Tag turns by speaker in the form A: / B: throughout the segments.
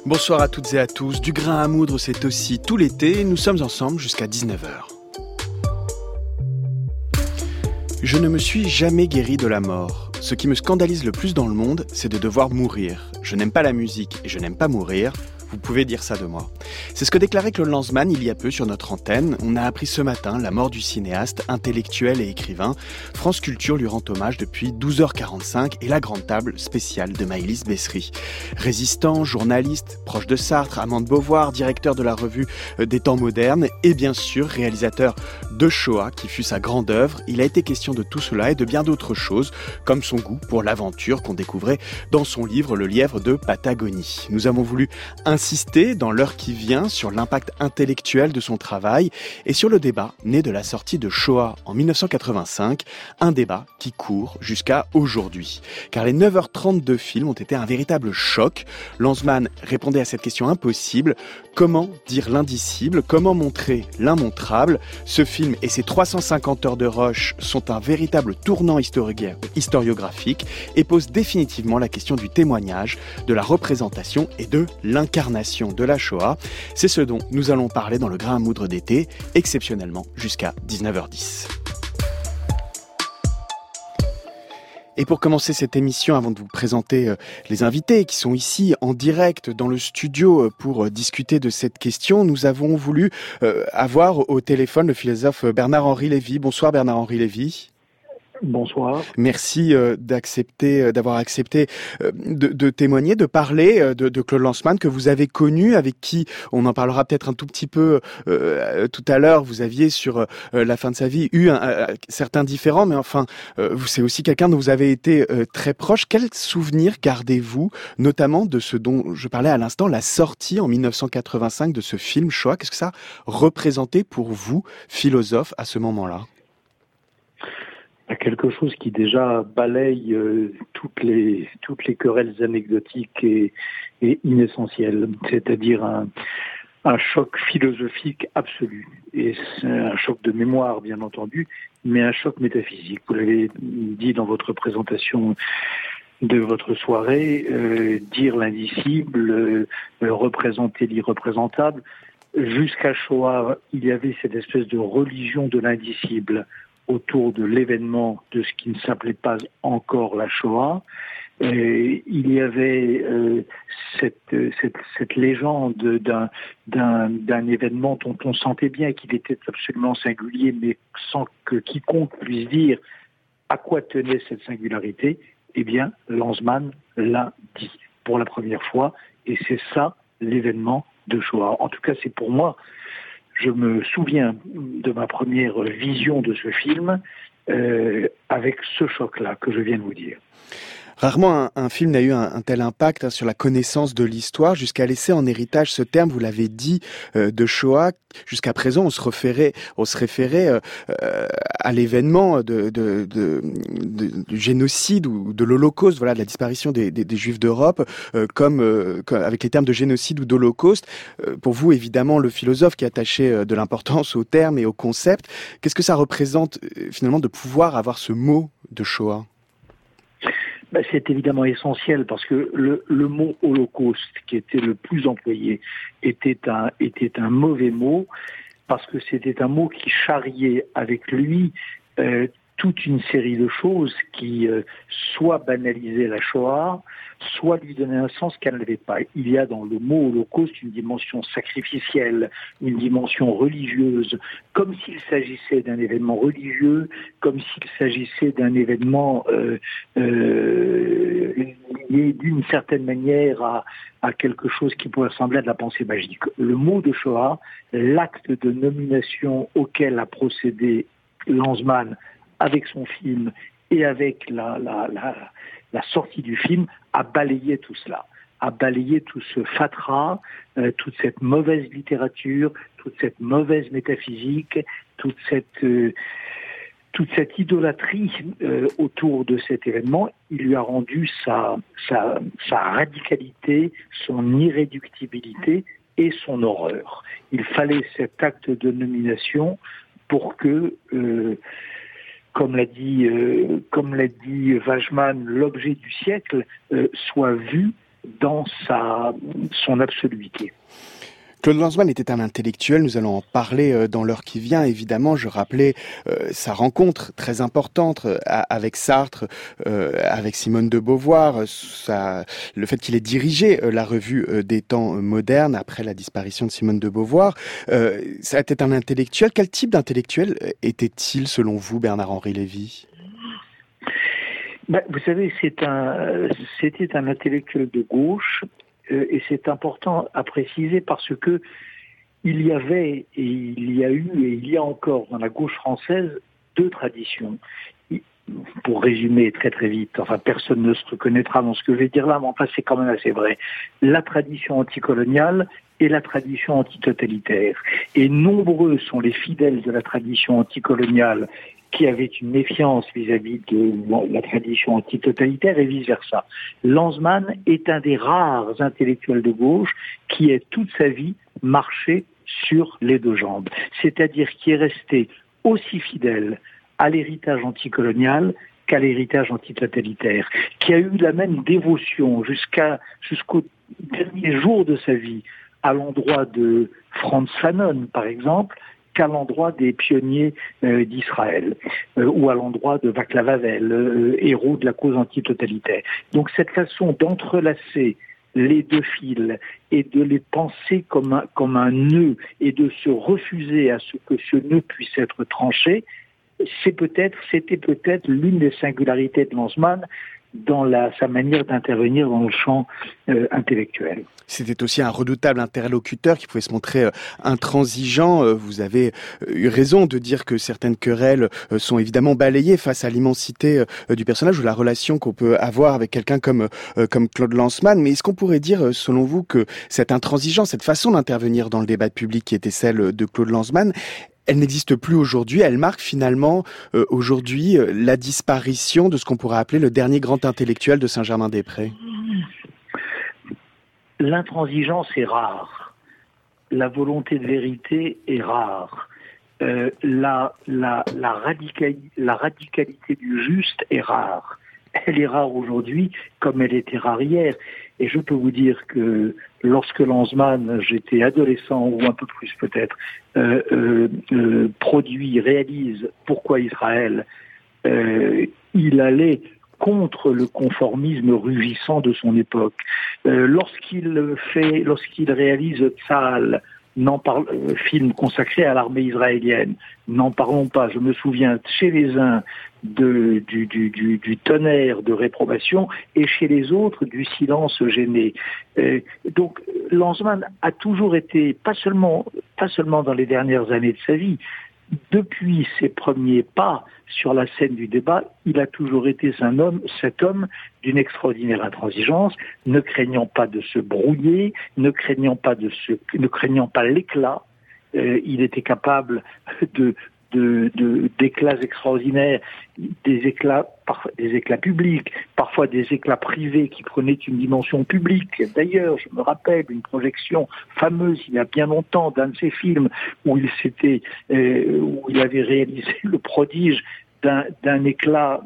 A: Bonsoir à toutes et à tous. Du grain à moudre, c'est aussi tout l'été. Nous sommes ensemble jusqu'à 19h. Je ne me suis jamais guéri de la mort. Ce qui me scandalise le plus dans le monde, c'est de devoir mourir. Je n'aime pas la musique et je n'aime pas mourir. Vous pouvez dire ça de moi. C'est ce que déclarait Claude Lanzmann il y a peu sur notre antenne. On a appris ce matin la mort du cinéaste, intellectuel et écrivain. France Culture lui rend hommage depuis 12h45 et la grande table spéciale de Maëlys Bessery. Résistant, journaliste, proche de Sartre, amant de Beauvoir, directeur de la revue des temps modernes et bien sûr réalisateur de Shoah qui fut sa grande œuvre. Il a été question de tout cela et de bien d'autres choses, comme son goût pour l'aventure qu'on découvrait dans son livre Le lièvre de Patagonie. Nous avons voulu insister dans l'heure qui vient sur l'impact intellectuel de son travail et sur le débat né de la sortie de Shoah en 1985, un débat qui court jusqu'à aujourd'hui. Car les 9h30 de film ont été un véritable choc. Lanzmann répondait à cette question impossible. Comment dire l'indicible ? Comment montrer l'immontrable ? Ce film et ses 350 heures de rush sont un véritable tournant historiographique et posent définitivement la question du témoignage, de la représentation et de l'incarnation de la Shoah. C'est ce dont nous allons parler dans le grain à moudre d'été, exceptionnellement jusqu'à 19h10. Et pour commencer cette émission, avant de vous présenter les invités qui sont ici en direct dans le studio pour discuter de cette question, nous avons voulu avoir au téléphone le philosophe Bernard-Henri Lévy. Bonsoir Bernard-Henri Lévy.
B: Bonsoir.
A: Merci d'avoir accepté de témoigner, de parler de Claude Lanzmann que vous avez connu, avec qui on en parlera peut-être un tout petit peu tout à l'heure. Vous aviez sur la fin de sa vie eu certains différends, mais enfin, c'est aussi quelqu'un dont vous avez été très proche. Quels souvenirs gardez-vous, notamment de ce dont je parlais à l'instant, la sortie en 1985 de ce film Shoah? Qu'est-ce que ça représentait pour vous, philosophe, à ce moment-là?
B: Quelque chose qui déjà balaye toutes les querelles anecdotiques et inessentielles, c'est-à-dire un choc philosophique absolu. Et c'est un choc de mémoire, bien entendu, mais un choc métaphysique. Vous l'avez dit dans votre présentation de votre soirée, dire l'indicible, représenter l'irreprésentable. Jusqu'à Shoah, il y avait cette espèce de religion de l'indicible autour de l'événement de ce qui ne s'appelait pas encore la Shoah. Il y avait cette légende d'un événement dont on sentait bien qu'il était absolument singulier, mais sans que quiconque puisse dire à quoi tenait cette singularité. Eh bien, Lanzmann l'a dit pour la première fois, et c'est ça l'événement de Shoah. En tout cas, c'est pour moi. Je me souviens de ma première vision de ce film avec ce choc-là que je viens de vous dire.
A: Rarement un film n'a eu un tel impact sur la connaissance de l'histoire, jusqu'à laisser en héritage ce terme, vous l'avez dit, de Shoah. Jusqu'à présent, on se référait à l'événement du génocide ou de l'Holocauste, voilà, de la disparition des Juifs d'Europe, comme avec les termes de génocide ou d'Holocauste. Pour vous, évidemment, le philosophe qui attachait de l'importance au terme et au concept, qu'est-ce que ça représente finalement de pouvoir avoir ce mot de Shoah ?
B: C'est évidemment essentiel parce que le mot holocauste, qui était le plus employé, était un mauvais mot parce que c'était un mot qui charriait avec lui toute une série de choses qui soit banalisaient la Shoah, soit lui donnaient un sens qu'elle n'avait pas. Il y a dans le mot holocauste une dimension sacrificielle, une dimension religieuse, comme s'il s'agissait d'un événement religieux, comme s'il s'agissait d'un événement lié d'une certaine manière à quelque chose qui pourrait ressembler à de la pensée magique. Le mot de Shoah, l'acte de nomination auquel a procédé Lanzmann avec son film et avec la sortie du film, a balayé tout cela, a balayé tout ce fatras, toute cette mauvaise littérature, toute cette mauvaise métaphysique, toute cette idolâtrie autour de cet événement. Il lui a rendu sa radicalité, son irréductibilité et son horreur. Il fallait cet acte de nomination pour que comme l'a dit Wajman, l'objet du siècle soit vu dans son absoluité.
A: Claude Lanzmann était un intellectuel, nous allons en parler dans l'heure qui vient. Évidemment, je rappelais sa rencontre très importante avec Sartre, avec Simone de Beauvoir, le fait qu'il ait dirigé la revue des temps modernes après la disparition de Simone de Beauvoir. Ça était un intellectuel. Quel type d'intellectuel était-il selon vous, Bernard-Henri Lévy ?
B: Vous savez, c'était un intellectuel de gauche. Et c'est important à préciser parce que il y avait, et il y a eu, et il y a encore dans la gauche française 2 traditions. Pour résumer très très vite, personne ne se reconnaîtra dans ce que je vais dire là, mais c'est quand même assez vrai. La tradition anticoloniale et la tradition antitotalitaire. Et nombreux sont les fidèles de la tradition anticoloniale qui avaient une méfiance vis-à-vis de la tradition antitotalitaire et vice-versa. Lanzmann est un des rares intellectuels de gauche qui ait toute sa vie marché sur les 2 jambes. C'est-à-dire qui est resté aussi fidèle à l'héritage anticolonial qu'à l'héritage antitotalitaire, qui a eu la même dévotion jusqu'au dernier jour de sa vie à l'endroit de Frantz Fanon, par exemple, qu'à l'endroit des pionniers d'Israël, ou à l'endroit de Václav Havel, héros de la cause antitotalitaire. Donc cette façon d'entrelacer les 2 fils et de les penser comme un nœud et de se refuser à ce que ce nœud puisse être tranché, c'était peut-être l'une des singularités de Lanzmann dans sa manière d'intervenir dans le champ intellectuel.
A: C'était aussi un redoutable interlocuteur qui pouvait se montrer intransigeant. Vous avez eu raison de dire que certaines querelles sont évidemment balayées face à l'immensité du personnage ou la relation qu'on peut avoir avec quelqu'un comme Claude Lanzmann. Mais est-ce qu'on pourrait dire, selon vous, que cette intransigeance, cette façon d'intervenir dans le débat public qui était celle de Claude Lanzmann, elle n'existe plus aujourd'hui, elle marque finalement aujourd'hui la disparition de ce qu'on pourrait appeler le dernier grand intellectuel de Saint-Germain-des-Prés?
B: L'intransigeance est rare, la volonté de vérité est rare, la radicalité du juste est rare. Elle est rare aujourd'hui comme elle était rare hier. Et je peux vous dire que lorsque Lanzmann, j'étais adolescent ou un peu plus peut-être, réalise Pourquoi Israël, il allait contre le conformisme rugissant de son époque. Lorsqu'il réalise Tzahal, film consacré à l'armée israélienne, n'en parlons pas. Je me souviens chez les uns du tonnerre de réprobation et chez les autres du silence gêné. Donc Lanzmann a toujours été, pas seulement dans les dernières années de sa vie, depuis ses premiers pas sur la scène du débat, il a toujours été cet homme d'une extraordinaire intransigeance, ne craignant pas de se brouiller, ne craignant pas l'éclat. Il était capable d'éclats extraordinaires, des éclats publics, parfois des éclats privés qui prenaient une dimension publique. D'ailleurs, je me rappelle une projection fameuse il y a bien longtemps d'un de ses films où il avait réalisé le prodige d'un éclat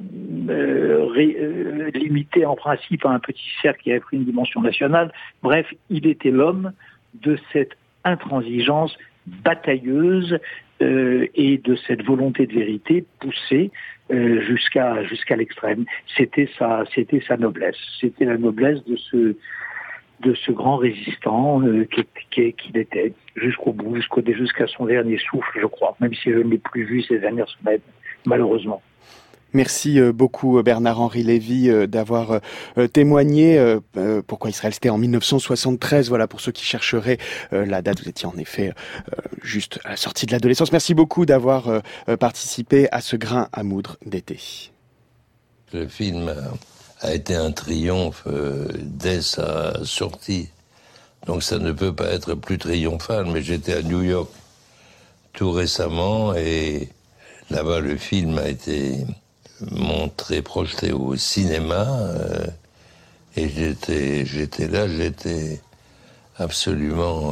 B: limité en principe à un petit cercle qui avait pris une dimension nationale. Bref, il était l'homme de cette intransigeance batailleuse et de cette volonté de vérité poussée jusqu'à l'extrême. C'était sa noblesse. C'était la noblesse de ce grand résistant qu'il était jusqu'au bout, jusqu'à son dernier souffle, je crois, même si je ne l'ai plus vu ces dernières semaines, malheureusement.
A: Merci beaucoup Bernard-Henri Lévy d'avoir témoigné. Pourquoi Israël, c'était en 1973. Voilà, pour ceux qui chercheraient la date, vous étiez en effet juste à la sortie de l'adolescence. Merci beaucoup d'avoir participé à ce grain à moudre d'été.
C: Le film a été un triomphe dès sa sortie. Donc ça ne peut pas être plus triomphal. Mais j'étais à New York tout récemment et là-bas le film a été projeté au cinéma et j'étais absolument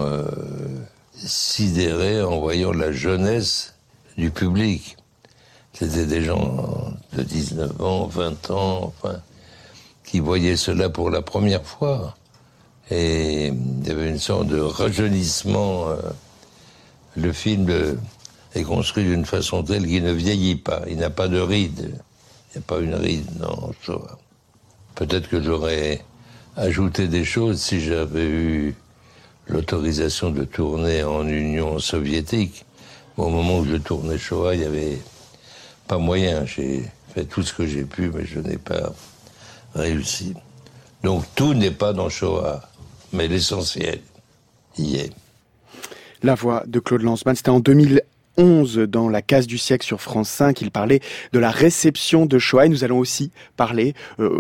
C: sidéré en voyant la jeunesse du public. C'était des gens de 19 ans, 20 ans, qui voyaient cela pour la première fois. Et il y avait une sorte de rajeunissement. Le film est construit d'une façon telle qu'il ne vieillit pas. Il n'a pas de ride. Il n'y a pas une ride dans Shoah. Peut-être que j'aurais ajouté des choses si j'avais eu l'autorisation de tourner en Union soviétique. Au moment où je tournais Shoah, il n'y avait pas moyen. J'ai fait tout ce que j'ai pu, mais je n'ai pas réussi. Donc tout n'est pas dans Shoah, mais l'essentiel y est.
A: La voix de Claude Lanzmann, c'était en 2011 dans La Case du siècle sur France 5. Il parlait de la réception de Shoah. Et nous allons aussi parler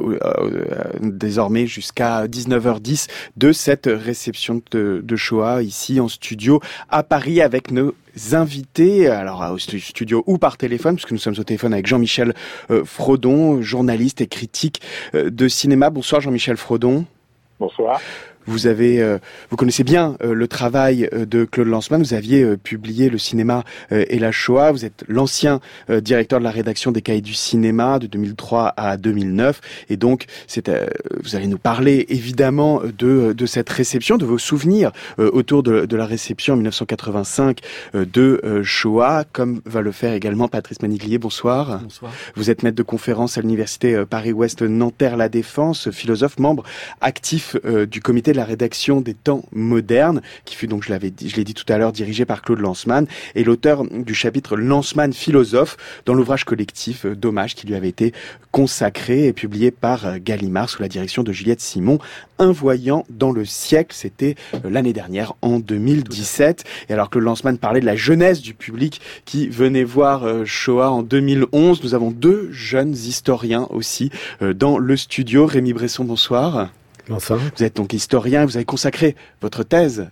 A: désormais jusqu'à 19h10 de cette réception de Shoah ici en studio à Paris avec nos invités, alors au studio ou par téléphone, puisque nous sommes au téléphone avec Jean-Michel Frodon, journaliste et critique de cinéma. Bonsoir Jean-Michel Frodon.
D: Bonsoir.
A: Vous connaissez bien le travail de Claude Lanzmann. Vous aviez publié Le cinéma et la Shoah. Vous êtes l'ancien directeur de la rédaction des Cahiers du cinéma de 2003 à 2009. Et donc, vous allez nous parler évidemment de cette réception, de vos souvenirs autour de la réception en 1985 de Shoah, comme va le faire également Patrice Maniglier. Bonsoir.
E: Bonsoir.
A: Vous êtes maître de conférence à l'université Paris-Ouest Nanterre-La Défense, philosophe, membre actif du comité de la rédaction des temps modernes, qui fut donc, je l'ai dit tout à l'heure, dirigé par Claude Lanzmann, et l'auteur du chapitre Lanzmann philosophe dans l'ouvrage collectif Dommage qui lui avait été consacré et publié par Gallimard sous la direction de Juliette Simon. Un voyant dans le siècle, c'était l'année dernière, en 2017. Et alors que Lanzmann parlait de la jeunesse du public qui venait voir Shoah en 2011, nous avons deux jeunes historiens aussi dans le studio. Rémi Bresson, bonsoir.
E: Bonsoir.
A: Vous êtes donc historien, vous avez consacré votre thèse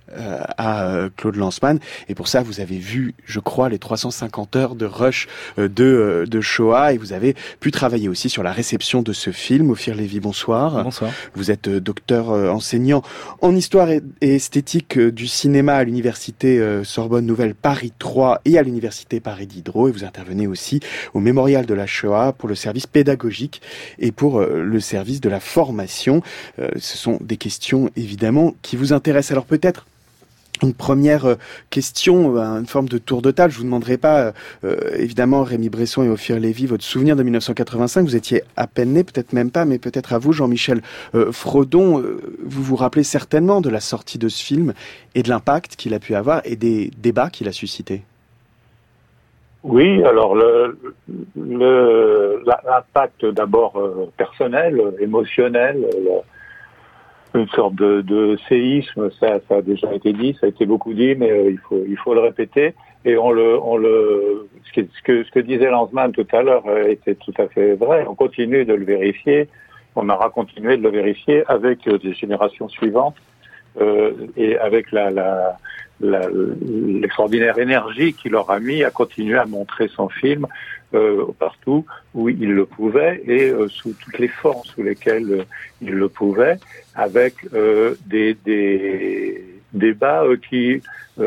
A: à Claude Lanzmann, et pour ça vous avez vu, je crois, les 350 heures de rush de Shoah, et vous avez pu travailler aussi sur la réception de ce film. Ophir Lévy, bonsoir.
E: Bonsoir.
A: Vous êtes docteur enseignant en histoire et esthétique du cinéma à l'université Sorbonne Nouvelle Paris 3 et à l'université Paris Diderot, et vous intervenez aussi au Mémorial de la Shoah pour le service pédagogique et pour le service de la formation. Ce sont des questions, évidemment, qui vous intéressent. Alors peut-être une première question, une forme de tour de table. Je vous demanderai pas, évidemment, Rémi Bresson et Ophir Lévy, votre souvenir de 1985. Vous étiez à peine né, peut-être même pas, mais peut-être à vous, Jean-Michel Frodon. Vous vous rappelez certainement de la sortie de ce film et de l'impact qu'il a pu avoir et des débats qu'il a suscités.
D: Oui, alors l'impact d'abord personnel, émotionnel, une sorte de séisme, ça a déjà été dit, ça a été beaucoup dit, mais il faut le répéter. Et ce que disait Lanzmann tout à l'heure était tout à fait vrai. On continue de le vérifier. On aura continué de le vérifier avec des générations suivantes et avec l'extraordinaire énergie qu'il aura mis à continuer à montrer son film partout où il le pouvait et sous toutes les formes sous lesquelles il le pouvait, avec des débats qui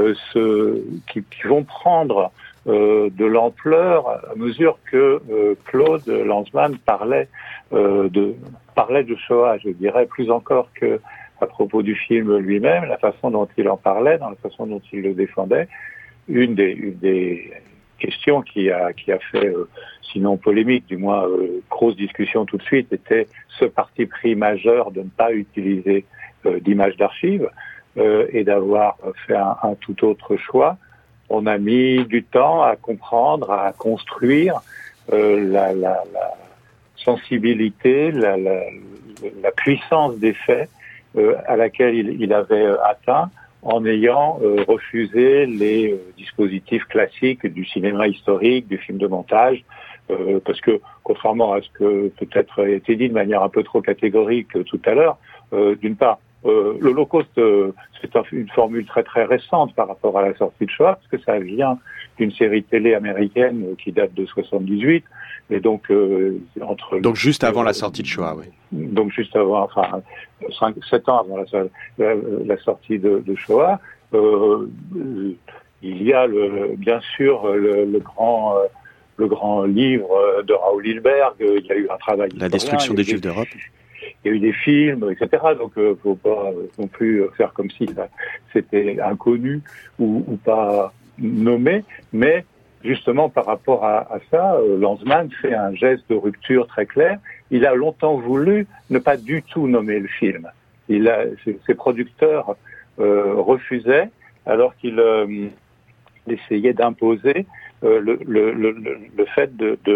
D: vont prendre de l'ampleur à mesure que Claude Lanzmann parlait de Shoah, je dirais, plus encore que à propos du film lui-même, la façon dont il en parlait, dans la façon dont il le défendait. Une des questions qui a fait, sinon polémique, du moins grosse discussion tout de suite, était ce parti pris majeur de ne pas utiliser d'images d'archives et d'avoir fait un tout autre choix. On a mis du temps à comprendre, à construire la sensibilité, la puissance des faits à laquelle il avait atteint en ayant refusé les dispositifs classiques du cinéma historique, du film de montage, parce que, contrairement à ce que peut-être a été dit de manière un peu trop catégorique tout à l'heure, d'une part, l'Holocauste, c'est une formule très très récente par rapport à la sortie de Shoah, parce que ça vient d'une série télé américaine qui date de 78, et donc
A: donc juste avant la sortie de Shoah, oui.
D: Donc juste avant, 7 ans avant la sortie de Shoah, il y a bien sûr le grand livre de Raoul Hilberg. Il y a eu un travail.
A: La destruction des Juifs d'Europe.
D: il y a eu des films, etc. Donc, faut pas non plus faire comme si c'était inconnu ou pas nommé, mais justement, par rapport à ça, Lanzmann fait un geste de rupture très clair. Il a longtemps voulu ne pas du tout nommer le film. Ses producteurs refusaient, alors qu'il essayait d'imposer le fait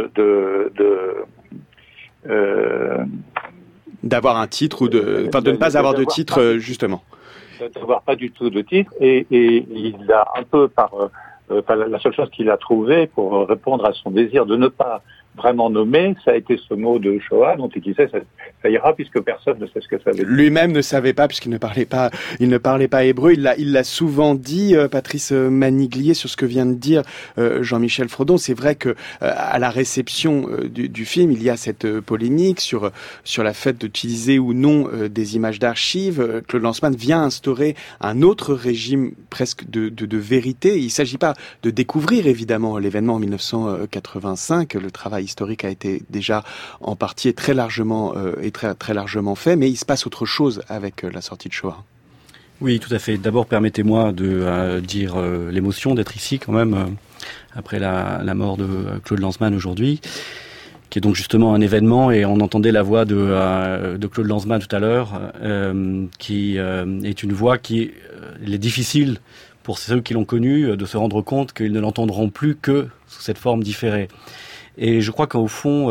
A: d'avoir un titre de ne pas avoir de titre, justement.
D: D'avoir pas du tout de titre, et il a un peu la seule chose qu'il a trouvée pour répondre à son désir de ne pas vraiment nommé, ça a été ce mot de Shoah dont il disait ça ira puisque personne ne sait ce que ça veut dire.
A: Lui-même ne savait pas puisqu'il ne parlait pas hébreu. Il l'a souvent dit, Patrice Maniglier, sur ce que vient de dire Jean-Michel Frodon. C'est vrai que à la réception du film, il y a cette polémique sur la fait d'utiliser ou non des images d'archives. Claude Lanzmann vient instaurer un autre régime presque de vérité. Il ne s'agit pas de découvrir évidemment l'événement en 1985. Le travail historique a été déjà en partie très largement fait, mais il se passe autre chose avec la sortie de Shoah.
E: Oui, tout à fait. D'abord, permettez-moi de dire l'émotion d'être ici quand même, après la mort de Claude Lanzmann aujourd'hui, qui est donc justement un événement, et on entendait la voix de Claude Lanzmann tout à l'heure, qui est une voix qui il est difficile pour ceux qui l'ont connu de se rendre compte qu'ils ne l'entendront plus que sous cette forme différée. Et je crois qu'au fond,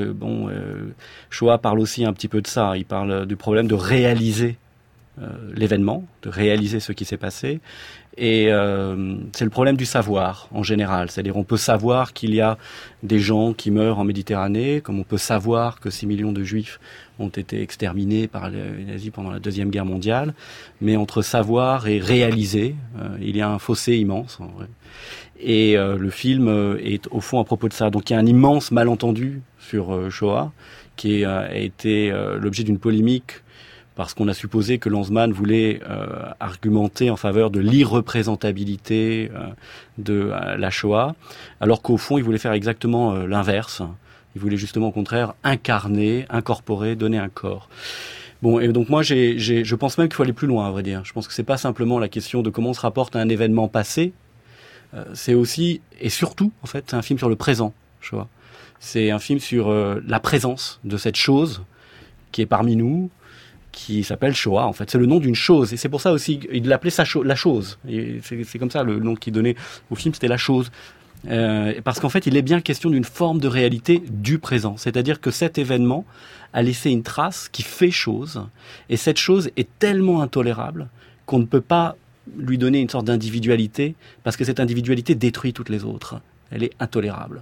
E: Shoah parle aussi un petit peu de ça. Il parle du problème de réaliser l'événement, de réaliser ce qui s'est passé. Et c'est le problème du savoir en général. C'est-à-dire on peut savoir qu'il y a des gens qui meurent en Méditerranée, comme on peut savoir que 6 millions de Juifs ont été exterminés par les nazis pendant la Deuxième Guerre mondiale. Mais entre savoir et réaliser, il y a un fossé immense en vrai. Et le film est au fond à propos de ça. Donc il y a un immense malentendu sur Shoah qui a été l'objet d'une polémique parce qu'on a supposé que Lanzmann voulait argumenter en faveur de l'irreprésentabilité de la Shoah, alors qu'au fond il voulait faire exactement l'inverse. Il voulait justement au contraire incarner, incorporer, donner un corps. Bon, et donc moi, je pense même qu'il faut aller plus loin, à vrai dire. Je pense que c'est pas simplement la question de comment on se rapporte à un événement passé. C'est aussi, et surtout, en fait, c'est un film sur le présent, Shoah. C'est un film sur la présence de cette chose qui est parmi nous, qui s'appelle Shoah. En fait, c'est le nom d'une chose, et c'est pour ça aussi il l'appelait la chose. Et c'est comme ça le nom qu'il donnait au film, c'était la chose. Parce qu'en fait, il est bien question d'une forme de réalité du présent. C'est-à-dire que cet événement a laissé une trace qui fait chose, et cette chose est tellement intolérable qu'on ne peut pas lui donner une sorte d'individualité, parce que cette individualité détruit toutes les autres. Elle est intolérable.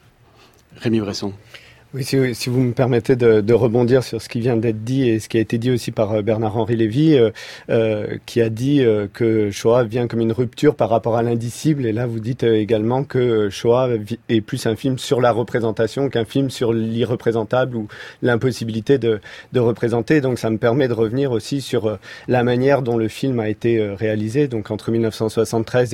A: Rémi Bresson.
F: Oui, si vous me permettez de rebondir sur ce qui vient d'être dit et ce qui a été dit aussi par Bernard-Henri Lévy, qui a dit que Shoah vient comme une rupture par rapport à l'indicible. Et là, vous dites également que Shoah est plus un film sur la représentation qu'un film sur l'irreprésentable ou l'impossibilité de représenter. Donc, ça me permet de revenir aussi sur la manière dont le film a été réalisé. Donc, entre 1973 et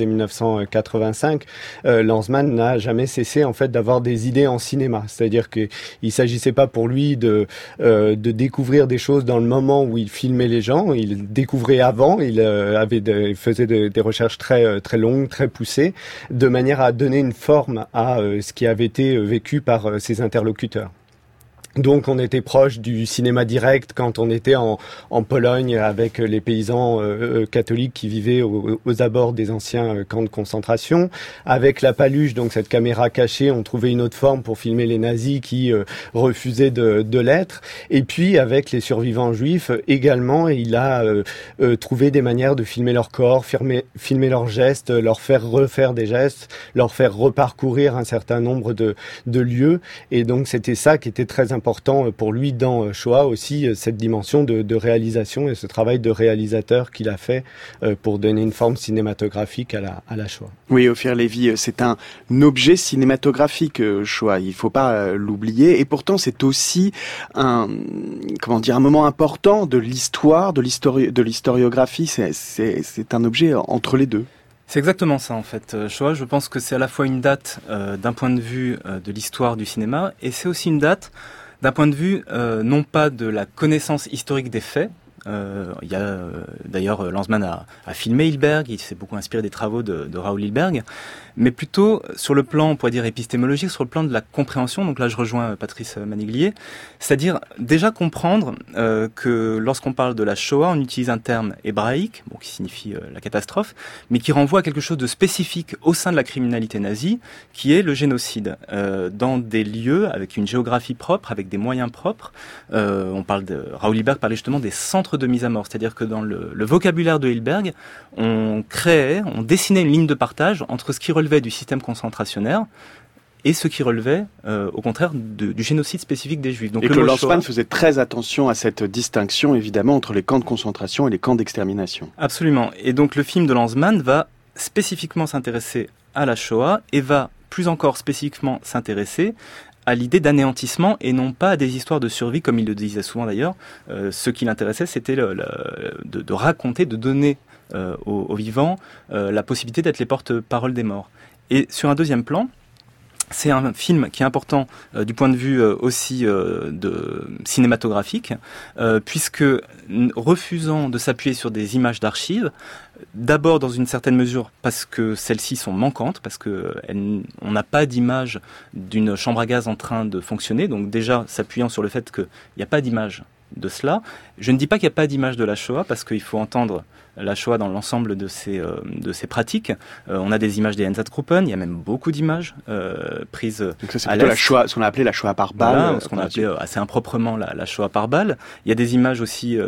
F: 1985, Lanzmann n'a jamais cessé en fait d'avoir des idées en cinéma. C'est-à-dire que il s'agissait pas pour lui de découvrir des choses dans le moment où il filmait les gens. Il découvrait avant. Il faisait des recherches très très longues, très poussées, de manière à donner une forme à ce qui avait été vécu par ses interlocuteurs. Donc on était proche du cinéma direct quand on était en Pologne avec les paysans catholiques qui vivaient aux abords des anciens camps de concentration. Avec la paluche, donc cette caméra cachée, on trouvait une autre forme pour filmer les nazis qui refusaient de l'être. Et puis avec les survivants juifs également, il a trouvé des manières de filmer leur corps, filmer leurs gestes, leur faire refaire des gestes, leur faire reparcourir un certain nombre de lieux. Et donc c'était ça qui était très important pour lui dans Shoah aussi, cette dimension de réalisation et ce travail de réalisateur qu'il a fait pour donner une forme cinématographique à la Shoah.
A: Oui, Ophir Lévy, c'est un objet cinématographique, Shoah, il faut pas l'oublier, et pourtant c'est aussi un moment important de l'histoire, de l'historiographie, c'est un objet entre les deux.
G: C'est exactement ça en fait. Shoah, je pense que c'est à la fois une date d'un point de vue de l'histoire du cinéma, et c'est aussi une date d'un point de vue non pas de la connaissance historique des faits. Il y a d'ailleurs Lanzmann a filmé Hilberg, il s'est beaucoup inspiré des travaux de Raoul Hilberg, mais plutôt sur le plan, on pourrait dire épistémologique, sur le plan de la compréhension. Donc là, je rejoins Patrice Maniglier, c'est-à-dire déjà comprendre que lorsqu'on parle de la Shoah, on utilise un terme hébraïque, bon, qui signifie la catastrophe, mais qui renvoie à quelque chose de spécifique au sein de la criminalité nazie, qui est le génocide, dans des lieux avec une géographie propre, avec des moyens propres. Raoul Hilberg parlait justement des centres de mise à mort, c'est-à-dire que dans le vocabulaire de Hilberg, on dessinait une ligne de partage entre ce qui relevait du système concentrationnaire et ce qui relevait, au contraire, du génocide spécifique des Juifs.
A: Donc et que Lanzmann faisait très attention à cette distinction, évidemment, entre les camps de concentration et les camps d'extermination.
G: Absolument. Et donc le film de Lanzmann va spécifiquement s'intéresser à la Shoah et va plus encore spécifiquement s'intéresser à l'idée d'anéantissement et non pas à des histoires de survie, comme il le disait souvent d'ailleurs. Ce qui l'intéressait, c'était de raconter, de donner aux vivants la possibilité d'être les porte-parole des morts. Et sur un deuxième plan, c'est un film qui est important du point de vue aussi cinématographique, puisque refusant de s'appuyer sur des images d'archives, d'abord dans une certaine mesure parce que celles-ci sont manquantes, parce que on n'a pas d'image d'une chambre à gaz en train de fonctionner, donc déjà s'appuyant sur le fait qu'il n'y a pas d'image de cela. Je ne dis pas qu'il n'y a pas d'image de la Shoah, parce qu'il faut entendre la Shoah dans l'ensemble de ses pratiques. On a des images des Einsatzgruppen, il y a même beaucoup d'images prises
A: donc ça, c'est
G: à
A: plutôt
G: l'Est.
A: la Shoah, ce qu'on a appelé la Shoah par balle.
G: Voilà, ce qu'on a appelé assez improprement la Shoah par balle. Il y a des images aussi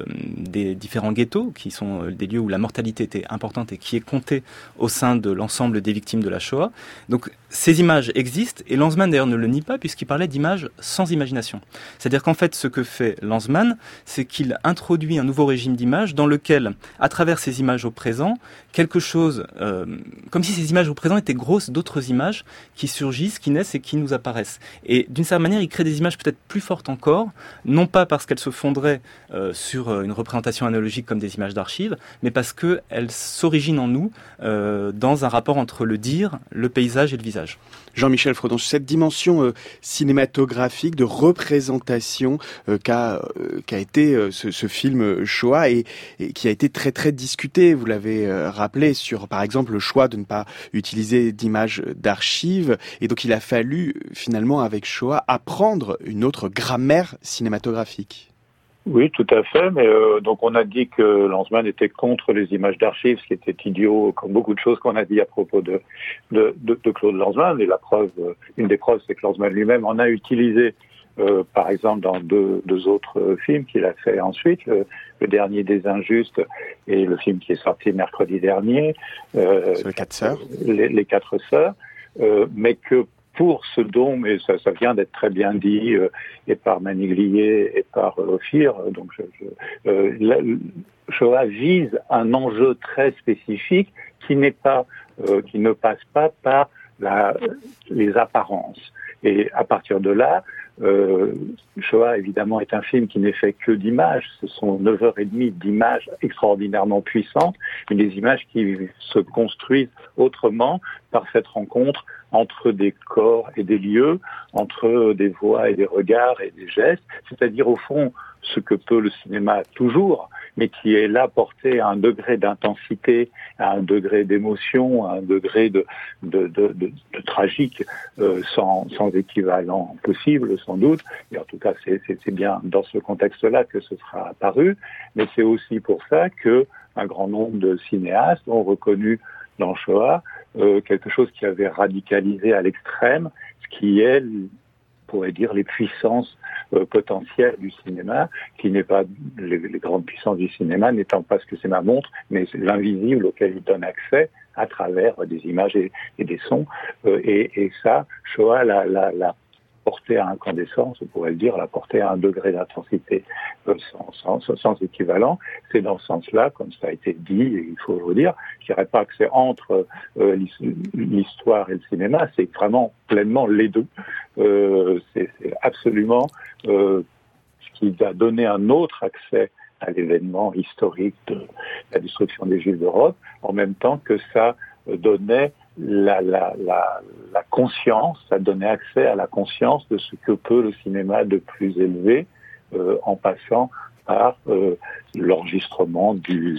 G: des différents ghettos, qui sont des lieux où la mortalité était importante et qui est comptée au sein de l'ensemble des victimes de la Shoah. Donc ces images existent, et Lanzmann d'ailleurs ne le nie pas, puisqu'il parlait d'images sans imagination. C'est-à-dire qu'en fait, ce que fait Lanzmann, c'est qu'il introduit un nouveau régime d'images dans lequel, à travers ces images au présent, quelque chose, comme si ces images au présent étaient grosses d'autres images qui surgissent, qui naissent et qui nous apparaissent. Et d'une certaine manière, il crée des images peut-être plus fortes encore, non pas parce qu'elles se fondraient sur une représentation analogique comme des images d'archives, mais parce qu'elles s'originent en nous dans un rapport entre le dire, le paysage et le visage.
A: Jean-Michel Frodon, cette dimension cinématographique de représentation qu'a été ce film Shoah et qui a été très très discuté, vous l'avez rappelé, sur par exemple le choix de ne pas utiliser d'images d'archives, et donc il a fallu finalement avec Shoah apprendre une autre grammaire cinématographique.
D: Oui, tout à fait, mais donc on a dit que Lanzmann était contre les images d'archives, ce qui était idiot, comme beaucoup de choses qu'on a dit à propos de Claude Lanzmann, et la preuve, une des preuves, c'est que Lanzmann lui-même en a utilisé, par exemple, dans deux autres films qu'il a fait ensuite, le dernier des Injustes et le film qui est sorti mercredi dernier,
A: les Quatre Sœurs,
D: les Quatre Sœurs, mais que pour ce dont, mais ça vient d'être très bien dit et par Maniglier et par Ophir, donc Shoah vise un enjeu très spécifique qui ne passe pas par les apparences. Et à partir de là, Shoah, évidemment, est un film qui n'est fait que d'images. Ce sont 9h30 d'images extraordinairement puissantes, mais des images qui se construisent autrement par cette rencontre entre des corps et des lieux, entre des voix et des regards et des gestes, c'est-à-dire au fond ce que peut le cinéma toujours, mais qui est là porté à un degré d'intensité, à un degré d'émotion, à un degré de tragique sans équivalent possible sans doute, et en tout cas c'est bien dans ce contexte-là que ce sera apparu, mais c'est aussi pour ça que un grand nombre de cinéastes ont reconnu dans Shoah quelque chose qui avait radicalisé à l'extrême, ce qui est, on pourrait dire, les puissances potentielles du cinéma, qui n'est pas les grandes puissances du cinéma, n'étant pas ce que c'est ma montre, mais c'est l'invisible auquel il donne accès à travers des images et des sons. Et ça, Shoah l'a porté à incandescence, on pourrait le dire, l'a porté à un degré d'intensité sans équivalent. C'est dans ce sens-là, comme ça a été dit, et il faut le dire, je dirais pas que c'est entre l'histoire et le cinéma, c'est vraiment pleinement les deux. C'est absolument ce qui a donné un autre accès à l'événement historique de la destruction des Juifs d'Europe, en même temps que ça donnait la la conscience, ça donnait accès à la conscience de ce que peut le cinéma de plus élevé, en passant par l'enregistrement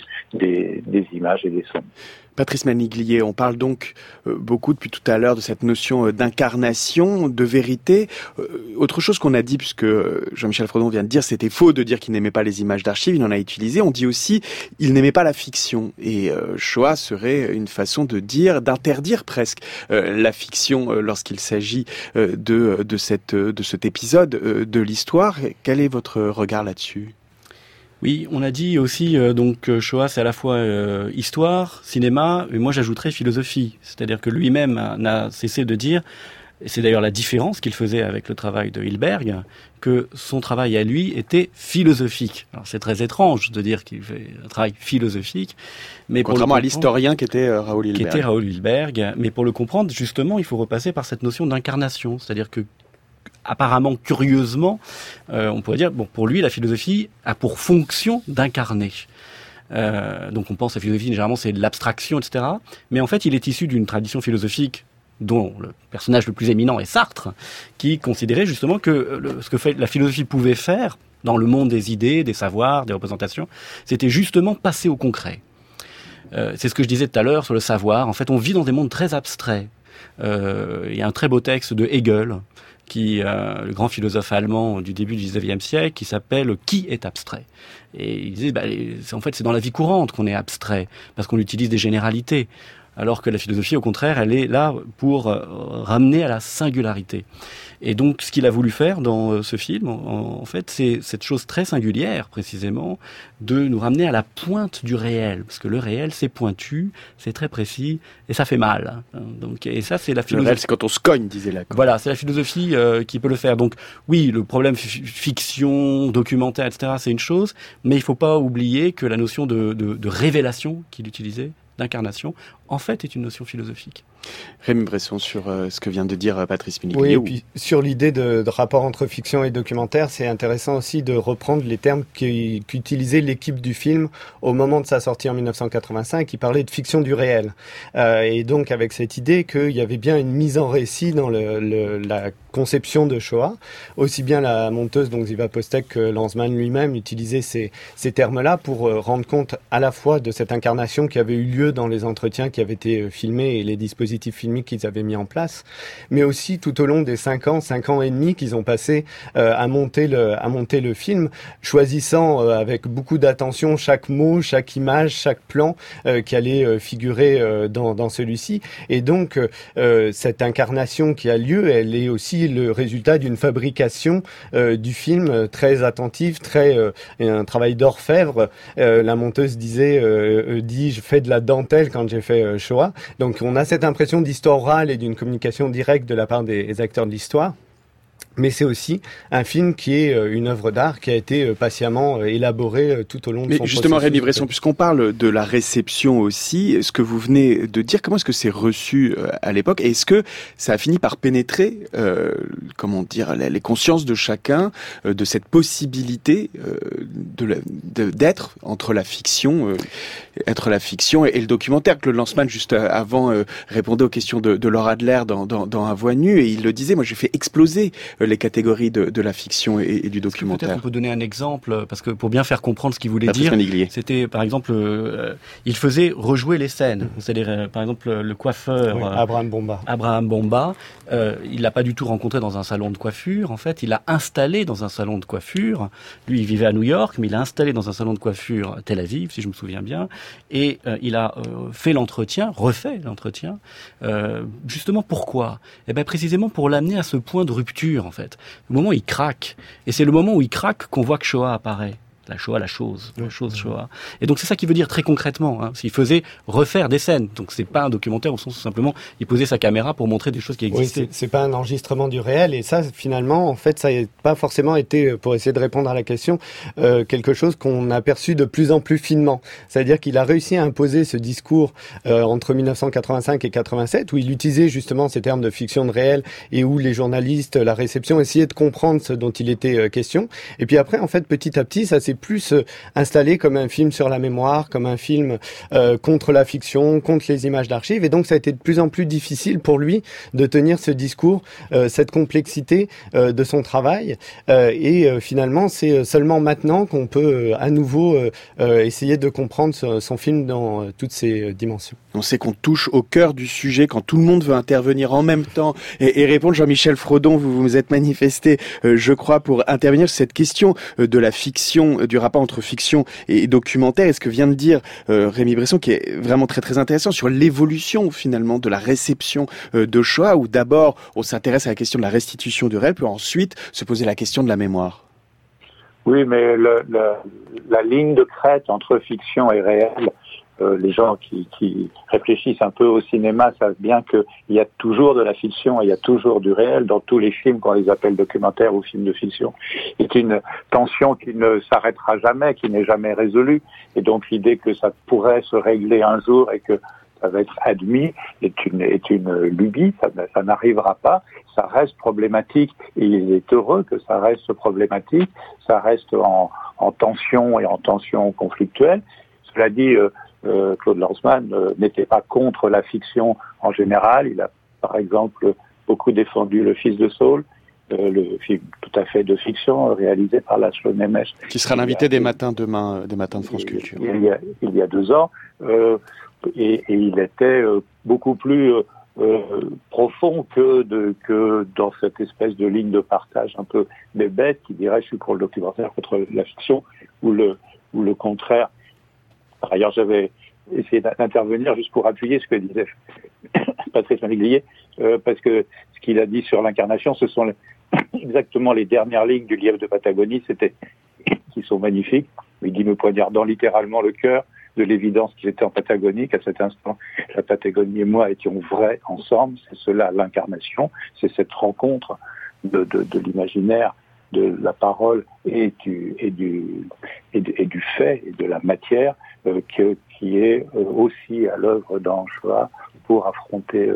D: des images et des sons.
A: Patrice Maniglier, on parle donc beaucoup depuis tout à l'heure de cette notion d'incarnation, de vérité. Autre chose qu'on a dit, puisque Jean-Michel Frodon vient de dire c'était faux de dire qu'il n'aimait pas les images d'archives, il en a utilisé. On dit aussi il n'aimait pas la fiction. Et Shoah serait une façon de dire, d'interdire presque la fiction lorsqu'il s'agit de cet épisode de l'histoire. Quel est votre regard là-dessus ?
E: Oui, on a dit aussi donc Shoah c'est à la fois histoire, cinéma, et moi j'ajouterais philosophie. C'est-à-dire que lui-même n'a cessé de dire, et c'est d'ailleurs la différence qu'il faisait avec le travail de Hilberg, que son travail à lui était philosophique. Alors c'est très étrange de dire qu'il fait un travail philosophique, mais
A: contrairement à l'historien qui était Raoul Hilberg.
E: Mais pour le comprendre, justement, il faut repasser par cette notion d'incarnation, c'est-à-dire que apparemment, curieusement, on pourrait dire, bon, pour lui, la philosophie a pour fonction d'incarner. Donc on pense à la philosophie, généralement, c'est de l'abstraction, etc. Mais en fait, il est issu d'une tradition philosophique dont le personnage le plus éminent est Sartre, qui considérait justement que ce que la philosophie pouvait faire dans le monde des idées, des savoirs, des représentations, c'était justement passer au concret. C'est ce que je disais tout à l'heure sur le savoir. En fait, on vit dans des mondes très abstraits. Il y a un très beau texte de Hegel, le grand philosophe allemand du début du XIXe siècle, qui s'appelle « Qui est abstrait ?» Et il disait, en fait, c'est dans la vie courante qu'on est abstrait, parce qu'on utilise des généralités, alors que la philosophie, au contraire, elle est là pour ramener à la singularité. Et donc, ce qu'il a voulu faire dans ce film, en fait, c'est cette chose très singulière, précisément, de nous ramener à la pointe du réel. Parce que le réel, c'est pointu, c'est très précis, et ça fait mal. Donc, et ça, c'est la philosophie.
A: Le réel, c'est quand on se cogne, disait Lacan.
E: Voilà, c'est la philosophie qui peut le faire. Donc, oui, le problème fiction, documentaire, etc., c'est une chose, mais il ne faut pas oublier que la notion de révélation qu'il utilisait, d'incarnation, en fait, est une notion philosophique.
A: Rémi Bresson, sur ce que vient de dire Patrice Maniglier.
F: Oui, et puis sur l'idée de rapport entre fiction et documentaire, c'est intéressant aussi de reprendre les termes qu'utilisait l'équipe du film au moment de sa sortie en 1985, qui parlait de fiction du réel. Et donc avec cette idée qu'il y avait bien une mise en récit dans la conception de Shoah. Aussi bien la monteuse, donc Ziva Postek, que Lanzmann lui-même utilisaient ces termes-là pour rendre compte à la fois de cette incarnation qui avait eu lieu dans les entretiens qui avaient été filmés et les dispositifs filmiques qu'ils avaient mis en place, mais aussi tout au long des 5 ans et demi qu'ils ont passé à monter le film, choisissant avec beaucoup d'attention chaque mot, chaque image, chaque plan qui allait figurer dans celui-ci. Et donc cette incarnation qui a lieu, elle est aussi le résultat d'une fabrication du film très attentive, un travail d'orfèvre. La monteuse dit je fais de la dentelle quand j'ai fait Shoah. Donc on a cette impression d'histoire orale et d'une communication directe de la part des acteurs de l'histoire. Mais c'est aussi un film qui est une œuvre d'art qui a été patiemment élaborée tout au long de son processus.
A: Justement, Rémi Bresson, puisqu'on parle de la réception aussi, ce que vous venez de dire, comment est-ce que c'est reçu à l'époque? Et est-ce que ça a fini par pénétrer, les consciences de chacun, de cette possibilité d'être entre la fiction et le documentaire? Claude Lanzmann, juste avant, répondait aux questions de Laura Adler dans Un voix nu, et il le disait, moi j'ai fait exploser les catégories de la fiction et du documentaire.
E: Peut-être on peut donner un exemple, parce que pour bien faire comprendre ce qu'il voulait dire, c'était par exemple, il faisait rejouer les scènes. C'est-à-dire, par exemple, le coiffeur
F: Abraham
E: Bomba, il l'a pas du tout rencontré dans un salon de coiffure. En fait, il l'a installé dans un salon de coiffure. Lui, il vivait à New York, mais il l'a installé dans un salon de coiffure à Tel Aviv, si je me souviens bien. Et il a refait l'entretien, justement pourquoi? Eh ben précisément pour l'amener à ce point de rupture, en fait. Le moment où il craque. Et c'est le moment où il craque qu'on voit que Shoah apparaît. La Shoah, la chose Shoah. Et donc c'est ça qui veut dire très concrètement. Il faisait refaire des scènes. Donc c'est pas un documentaire au sens où simplement il posait sa caméra pour montrer des choses qui existaient.
F: Oui, c'est pas un enregistrement du réel. Et ça, finalement, en fait, ça n'a pas forcément été, pour essayer de répondre à la question, quelque chose qu'on a perçu de plus en plus finement. C'est-à-dire qu'il a réussi à imposer ce discours entre 1985 et 87, où il utilisait justement ces termes de fiction de réel et où les journalistes, la réception, essayaient de comprendre ce dont il était question. Et puis après, en fait, petit à petit, ça s'est plus installé comme un film sur la mémoire, comme un film contre la fiction, contre les images d'archives. Et donc, ça a été de plus en plus difficile pour lui de tenir ce discours, cette complexité de son travail. Et finalement, c'est seulement maintenant qu'on peut à nouveau essayer de comprendre son film dans toutes ses dimensions.
A: On sait qu'on touche au cœur du sujet quand tout le monde veut intervenir en même temps et répondre. Jean-Michel Frodon, vous vous êtes manifesté, je crois, pour intervenir sur cette question de la fiction, du rapport entre fiction et documentaire. Et ce que vient de dire Rémi Bresson, qui est vraiment très très intéressant, sur l'évolution finalement de la réception de Shoah, où d'abord on s'intéresse à la question de la restitution du réel, puis ensuite se poser la question de la mémoire.
D: Oui, mais la ligne de crête entre fiction et réel, les gens qui réfléchissent un peu au cinéma savent bien qu'il y a toujours de la fiction et il y a toujours du réel dans tous les films qu'on les appelle documentaires ou films de fiction. C'est une tension qui ne s'arrêtera jamais, qui n'est jamais résolue. Et donc l'idée que ça pourrait se régler un jour et que ça va être admis est une lubie, ça n'arrivera pas. Ça reste problématique et il est heureux que ça reste problématique. Ça reste en tension et en tension conflictuelle. Cela dit, Claude Lanzmann n'était pas contre la fiction en général. Il a, par exemple, beaucoup défendu Le Fils de Saul, le film tout à fait de fiction réalisé par Laszlo Nemes.
A: Qui sera l'invité des matins demain, des matins de France Culture.
D: Il y a 2 ans. Et il était beaucoup plus profond que dans cette espèce de ligne de partage un peu bébête qui dirait je suis pour le documentaire contre la fiction ou le contraire. Par ailleurs, j'avais essayé d'intervenir juste pour appuyer ce que disait Patrice Maniglier, parce que ce qu'il a dit sur l'incarnation, ce sont exactement les dernières lignes du Lièvre de Patagonie, qui sont magnifiques. Il dit me poignardant littéralement le cœur de l'évidence qu'il était en Patagonie, qu'à cet instant, la Patagonie et moi étions vrais ensemble. C'est cela l'incarnation, c'est cette rencontre de l'imaginaire, de la parole et du fait et de la matière qui est aussi à l'œuvre dans Shoah pour affronter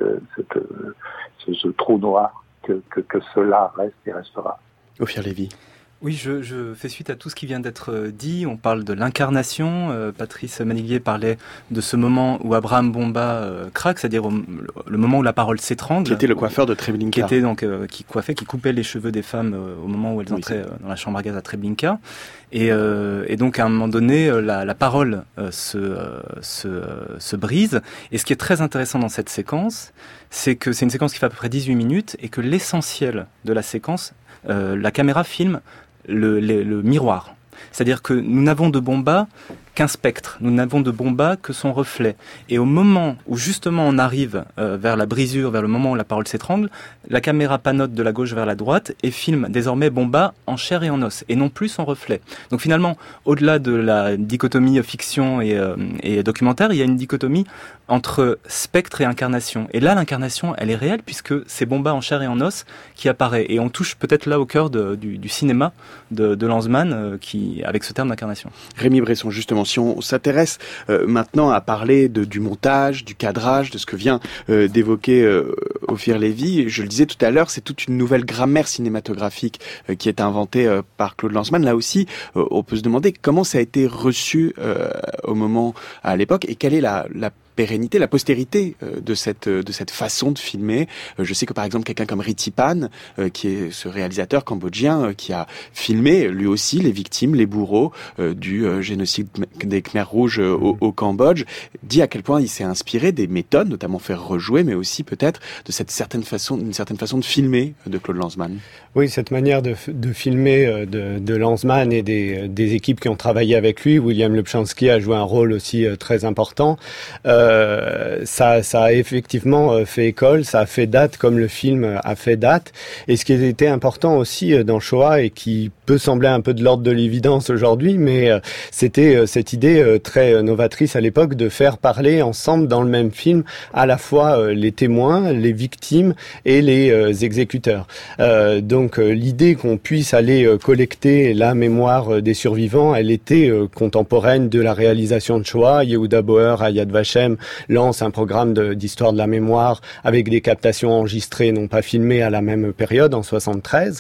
D: ce trou noir que cela reste et restera.
A: Ophir Lévy.
G: Oui, je fais suite à tout ce qui vient d'être dit. On parle de l'incarnation. Patrice Maniglier parlait de ce moment où Abraham Bomba craque, c'est-à-dire le moment où la parole s'étrangle.
A: Qui était le coiffeur de Treblinka.
G: Qui était donc qui coupait les cheveux des femmes au moment où elles entraient dans la chambre à gaz à Treblinka. Et donc à un moment donné, la parole se brise. Et ce qui est très intéressant dans cette séquence, c'est que c'est une séquence qui fait à peu près 18 minutes et que l'essentiel de la séquence, la caméra filme le miroir. C'est-à-dire que nous n'avons de Bomba qu'un spectre, nous n'avons de Bomba que son reflet. Et au moment où justement on arrive vers la brisure, vers le moment où la parole s'étrangle, la caméra panote de la gauche vers la droite et filme désormais Bomba en chair et en os, et non plus son reflet. Donc finalement, au-delà de la dichotomie fiction et documentaire, il y a une dichotomie entre spectre et incarnation. Et là, l'incarnation, elle est réelle, puisque c'est Bomba en chair et en os qui apparaît. Et on touche peut-être là au cœur du cinéma de Lanzmann, avec ce terme d'incarnation.
A: Rémi Bresson, justement, si on s'intéresse maintenant à parler du montage, du cadrage, de ce que vient d'évoquer Ophir Lévy, je le disais tout à l'heure, c'est toute une nouvelle grammaire cinématographique qui est inventée par Claude Lanzmann. Là aussi, on peut se demander comment ça a été reçu à l'époque, et quelle est la pérennité, la postérité de cette façon de filmer. Je sais que par exemple quelqu'un comme Ritipan, qui est ce réalisateur cambodgien qui a filmé lui aussi les victimes, les bourreaux du génocide des Khmers rouges au Cambodge, dit à quel point il s'est inspiré des méthodes, notamment faire rejouer, mais aussi peut-être de une certaine façon de filmer de Claude Lanzmann.
F: Oui, cette manière de filmer de Lanzmann et des équipes qui ont travaillé avec lui. William Lubchansky a joué un rôle aussi très important. Ça a effectivement fait école, ça a fait date comme le film a fait date. Et ce qui était important aussi dans Shoah et qui peut sembler un peu de l'ordre de l'évidence aujourd'hui, mais c'était cette idée très novatrice à l'époque de faire parler ensemble dans le même film à la fois les témoins, les victimes et les exécuteurs. Donc l'idée qu'on puisse aller collecter la mémoire des survivants, elle était contemporaine de la réalisation de Shoah. Yehuda Bauer à Yad Vashem lui-même lance un programme d'histoire de la mémoire avec des captations enregistrées, non pas filmées à la même période, en 73.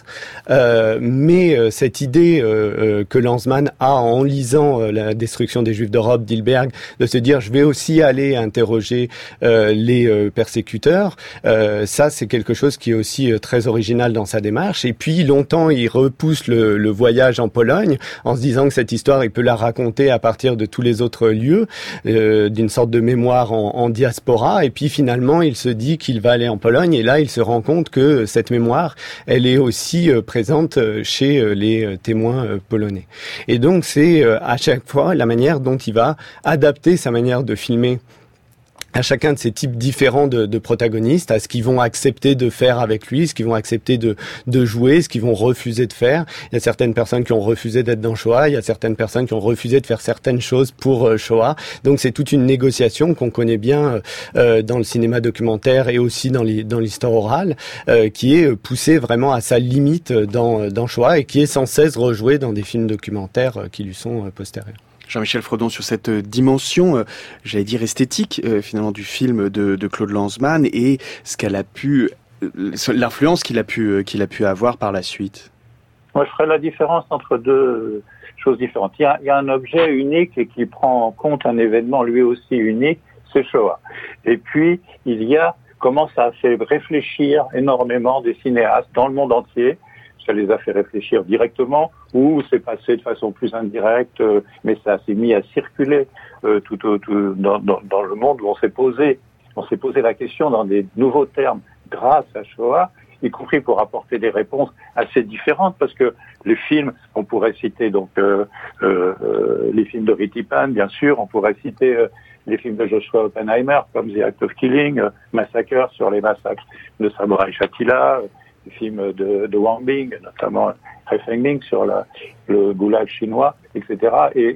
F: Mais cette idée que Lanzmann a en lisant La destruction des Juifs d'Europe d'Hilberg, de se dire je vais aussi aller interroger les persécuteurs, ça c'est quelque chose qui est aussi très original dans sa démarche. Et puis longtemps il repousse le voyage en Pologne en se disant que cette histoire il peut la raconter à partir de tous les autres lieux, d'une sorte de mémoire en diaspora. Et puis finalement il se dit qu'il va aller en Pologne, et là il se rend compte que cette mémoire elle est aussi présente chez les témoins polonais. Et donc c'est à chaque fois la manière dont il va adapter sa manière de filmer à chacun de ces types différents de protagonistes, à ce qu'ils vont accepter de faire avec lui, ce qu'ils vont accepter de jouer, ce qu'ils vont refuser de faire. Il y a certaines personnes qui ont refusé d'être dans Shoah, il y a certaines personnes qui ont refusé de faire certaines choses pour Shoah. Donc c'est toute une négociation qu'on connaît bien dans le cinéma documentaire et aussi dans l'histoire orale, qui est poussée vraiment à sa limite dans Shoah et qui est sans cesse rejouée dans des films documentaires qui lui sont postérieurs.
A: Jean-Michel Fredon, sur cette dimension, j'allais dire esthétique, finalement, du film de Claude Lanzmann et ce qu'elle a pu, l'influence qu'il a pu avoir par la suite.
D: Moi, je ferais la différence entre deux choses différentes. Il y a un objet unique et qui prend en compte un événement lui aussi unique, c'est Shoah. Et puis, il y a comment ça a fait réfléchir énormément des cinéastes dans le monde entier. Ça les a fait réfléchir directement ou c'est passé de façon plus indirecte, mais ça s'est mis à circuler tout dans le monde où on s'est posé la question dans des nouveaux termes grâce à Shoah, y compris pour apporter des réponses assez différentes, parce que les films, on pourrait citer donc les films de Rittipan, bien sûr, on pourrait citer les films de Joshua Oppenheimer comme The Act of Killing, Massacre sur les massacres de Samurai Shatila, les films de Wang Bing, notamment Hai Fengming sur le goulag chinois, etc.,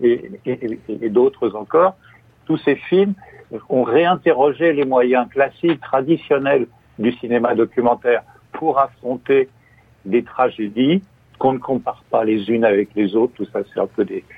D: et d'autres encore. Tous ces films ont réinterrogé les moyens classiques, traditionnels du cinéma documentaire pour affronter des tragédies qu'on ne compare pas les unes avec les autres. Tout ça, c'est un peu des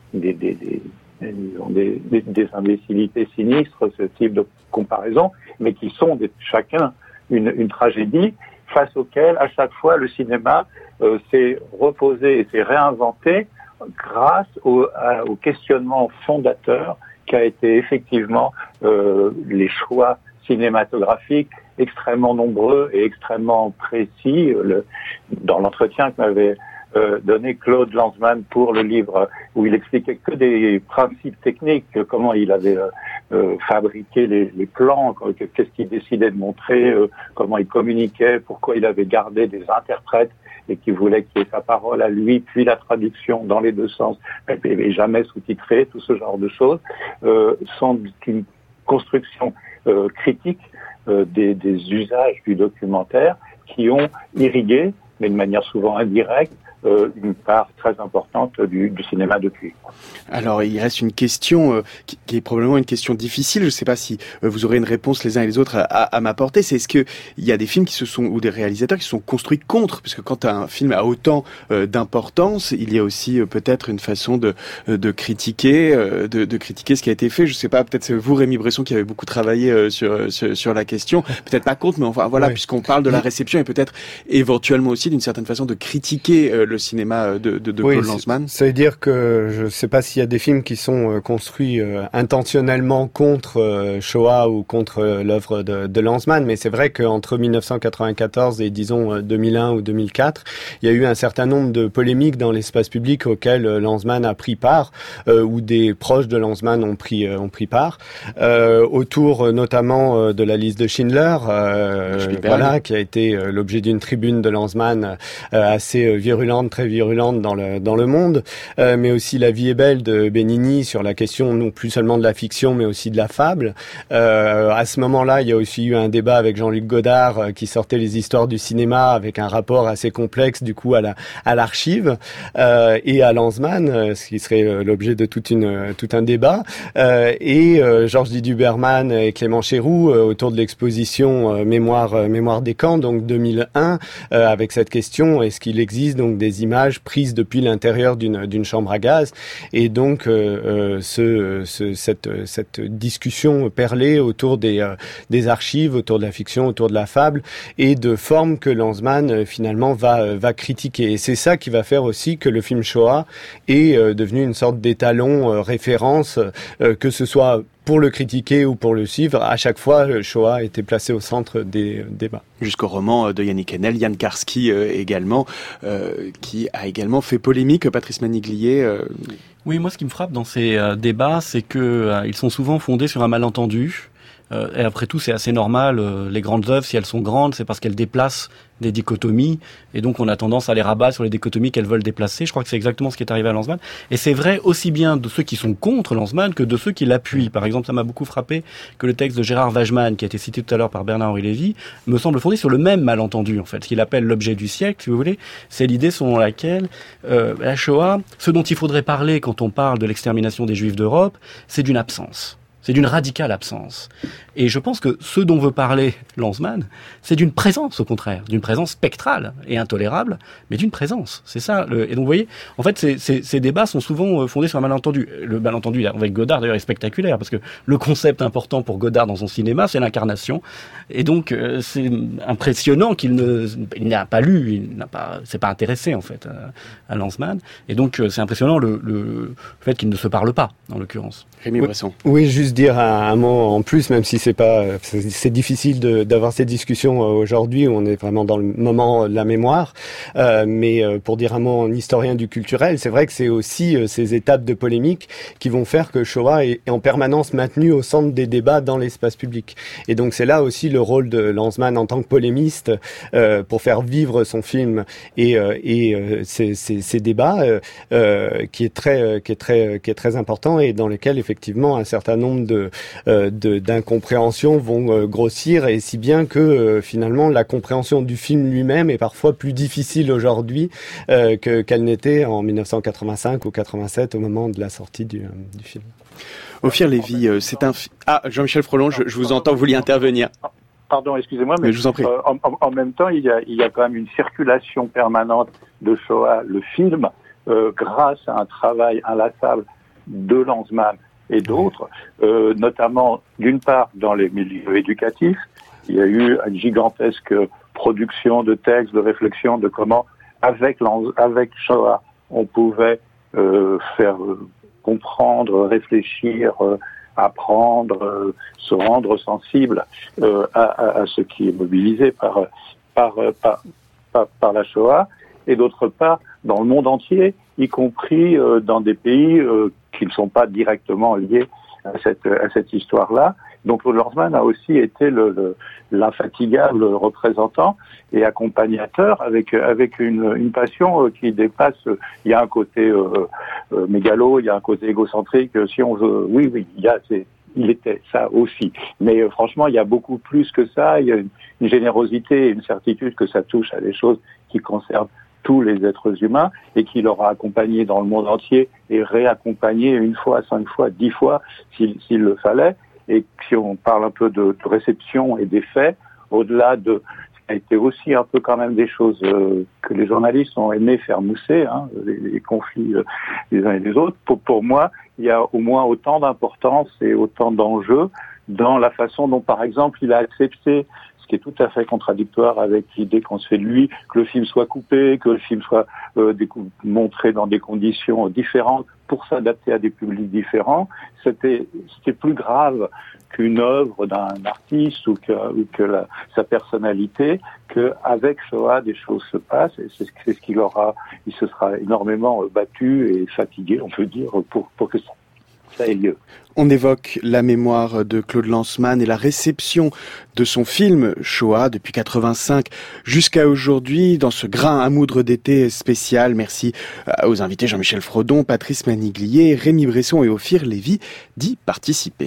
D: imbécilités sinistres, ce type de comparaison, mais qui sont chacun une tragédie, face auquel, à chaque fois, le cinéma s'est reposé et s'est réinventé grâce au questionnement fondateur qu'a été effectivement les choix cinématographiques extrêmement nombreux et extrêmement précis. Dans l'entretien que m'avait donné Claude Lanzmann pour le livre, où il expliquait que des principes techniques, comment il avait fabriqué les plans, qu'est-ce qu'il décidait de montrer, comment il communiquait, pourquoi il avait gardé des interprètes et qu'il voulait qu'il y ait sa parole à lui, puis la traduction dans les deux sens, et jamais sous-titré, tout ce genre de choses, sont une construction critique des usages du documentaire qui ont irrigué, mais de manière souvent indirecte, une part très importante du cinéma depuis.
A: Alors, il reste une question qui est probablement une question difficile. Je ne sais pas si vous aurez une réponse les uns et les autres à m'apporter. C'est est-ce que il y a des films ou des réalisateurs qui se sont construits contre, puisque quand un film a autant d'importance, il y a aussi peut-être une façon de critiquer ce qui a été fait. Je ne sais pas, peut-être c'est vous, Rémi Bresson, qui avez beaucoup travaillé sur la question. Peut-être pas contre, mais enfin voilà, ouais. Puisqu'on parle de la réception et peut-être éventuellement aussi d'une certaine façon de critiquer le cinéma de Claude Lanzmann.
F: Ça veut dire que je ne sais pas s'il y a des films qui sont construits intentionnellement contre Shoah ou contre l'œuvre de Lanzmann, mais c'est vrai qu'entre 1994 et disons 2001 ou 2004, il y a eu un certain nombre de polémiques dans l'espace public auxquelles Lanzmann a pris part, ou des proches de Lanzmann ont pris part, autour notamment de la liste de Schindler, voilà, qui a été l'objet d'une tribune de Lanzmann assez virulente, très virulente dans le monde, mais aussi La vie est belle de Benigni sur la question non plus seulement de la fiction mais aussi de la fable. À ce moment-là, il y a aussi eu un débat avec Jean-Luc Godard qui sortait les histoires du cinéma avec un rapport assez complexe du coup à l'archive et à Lanzmann, ce qui serait l'objet de tout un débat. Et Georges Duberman et Clément Chéroux autour de l'exposition Mémoire des camps, donc 2001, avec cette question: est-ce qu'il existe donc des des images prises depuis l'intérieur d'une chambre à gaz. Et donc cette discussion perlée autour des archives, autour de la fiction, autour de la fable et de formes que Lanzmann finalement va critiquer. Et c'est ça qui va faire aussi que le film Shoah est devenu une sorte d'étalon référence, que ce soit pour le critiquer ou pour le suivre. À chaque fois, Shoah a été placé au centre des débats.
A: Jusqu'au roman de Yannick Enel, Jan Karski également, qui a également fait polémique. Patrice Maniglier.
E: Oui, moi ce qui me frappe dans ces débats, c'est que ils sont souvent fondés sur un malentendu. Et après tout, c'est assez normal. Les grandes œuvres, si elles sont grandes, c'est parce qu'elles déplacent des dichotomies. Et donc, on a tendance à les rabattre sur les dichotomies qu'elles veulent déplacer. Je crois que c'est exactement ce qui est arrivé à Lanzmann. Et c'est vrai aussi bien de ceux qui sont contre Lanzmann que de ceux qui l'appuient. Par exemple, ça m'a beaucoup frappé que le texte de Gérard Wagemann, qui a été cité tout à l'heure par Bernard-Henri Lévy, me semble fondé sur le même malentendu, en fait. Ce qu'il appelle l'objet du siècle, si vous voulez. C'est l'idée selon laquelle la Shoah, ce dont il faudrait parler quand on parle de l'extermination des Juifs d'Europe, c'est d'une absence. C'est d'une radicale absence. Et je pense que ce dont veut parler Lanzmann, c'est d'une présence, au contraire, d'une présence spectrale et intolérable, mais d'une présence. C'est ça. Et donc, vous voyez, en fait, ces débats sont souvent fondés sur un malentendu. Le malentendu avec Godard, d'ailleurs, est spectaculaire, parce que le concept important pour Godard dans son cinéma, c'est l'incarnation. Et donc, c'est impressionnant qu'il n'a pas lu, s'est pas intéressé, en fait, à Lanzmann. Et donc, c'est impressionnant le fait qu'il ne se parle pas, en l'occurrence.
A: Rémi Bresson.
F: Oui, juste dire un mot en plus, même si c'est difficile d'avoir ces discussions aujourd'hui où on est vraiment dans le moment de la mémoire. Mais pour dire un mot en historien du culturel, c'est vrai que c'est aussi ces étapes de polémique qui vont faire que Shoah est en permanence maintenu au centre des débats dans l'espace public. Et donc c'est là aussi le rôle de Lanzmann en tant que polémiste pour faire vivre son film et ces débats qui est très important et dans lesquels effectivement un certain nombre d'incompréhensions vont grossir, et si bien que finalement la compréhension du film lui-même est parfois plus difficile aujourd'hui qu'elle n'était en 1985 ou 87 au moment de la sortie du film.
A: Ophir Lévy, c'est un... Jean-Michel Frelon, je vous entends, vous vouliez intervenir.
D: Pardon, excusez-moi, mais
A: je vous en prie.
D: En même temps, il y a quand même une circulation permanente de Shoah, le film, grâce à un travail inlassable de Lanzmann et d'autres, notamment d'une part dans les milieux éducatifs. Il y a eu une gigantesque production de textes, de réflexions de comment, avec Shoah, on pouvait faire comprendre, réfléchir, apprendre, se rendre sensible à ce qui est mobilisé par la Shoah, et d'autre part dans le monde entier, y compris dans des pays qui ne sont pas directement liés à cette histoire-là. Donc Lanzmann a aussi été l'infatigable représentant et accompagnateur avec une passion qui dépasse. Il y a un côté mégalo, il y a un côté égocentrique. Si on veut, oui, il était ça aussi. Mais franchement, il y a beaucoup plus que ça. Il y a une générosité et une certitude que ça touche à des choses qui concernent tous les êtres humains et qui l'aura accompagné dans le monde entier et réaccompagné 1 fois, 5 fois, 10 fois s'il le fallait. Et si on parle un peu de réception et des faits, au-delà de... Ça a été aussi un peu quand même des choses que les journalistes ont aimé faire mousser, les conflits des uns et des autres. Pour moi, il y a au moins autant d'importance et autant d'enjeux dans la façon dont, par exemple, il a accepté, ce qui est tout à fait contradictoire avec l'idée qu'on se fait de lui, que le film soit coupé, que le film soit montré dans des conditions différentes pour s'adapter à des publics différents. C'était plus grave qu'une œuvre d'un artiste ou que sa personnalité, qu'avec Shoah, des choses se passent, et c'est ce qu'il il se sera énormément battu et fatigué, on peut dire, pour que ça ait lieu.
A: On évoque la mémoire de Claude Lanzmann et la réception de son film Shoah depuis 85 jusqu'à aujourd'hui dans ce grain à moudre d'été spécial. Merci aux invités Jean-Michel Frodon, Patrice Maniglier, Rémi Bresson et Ophir Lévy d'y participer.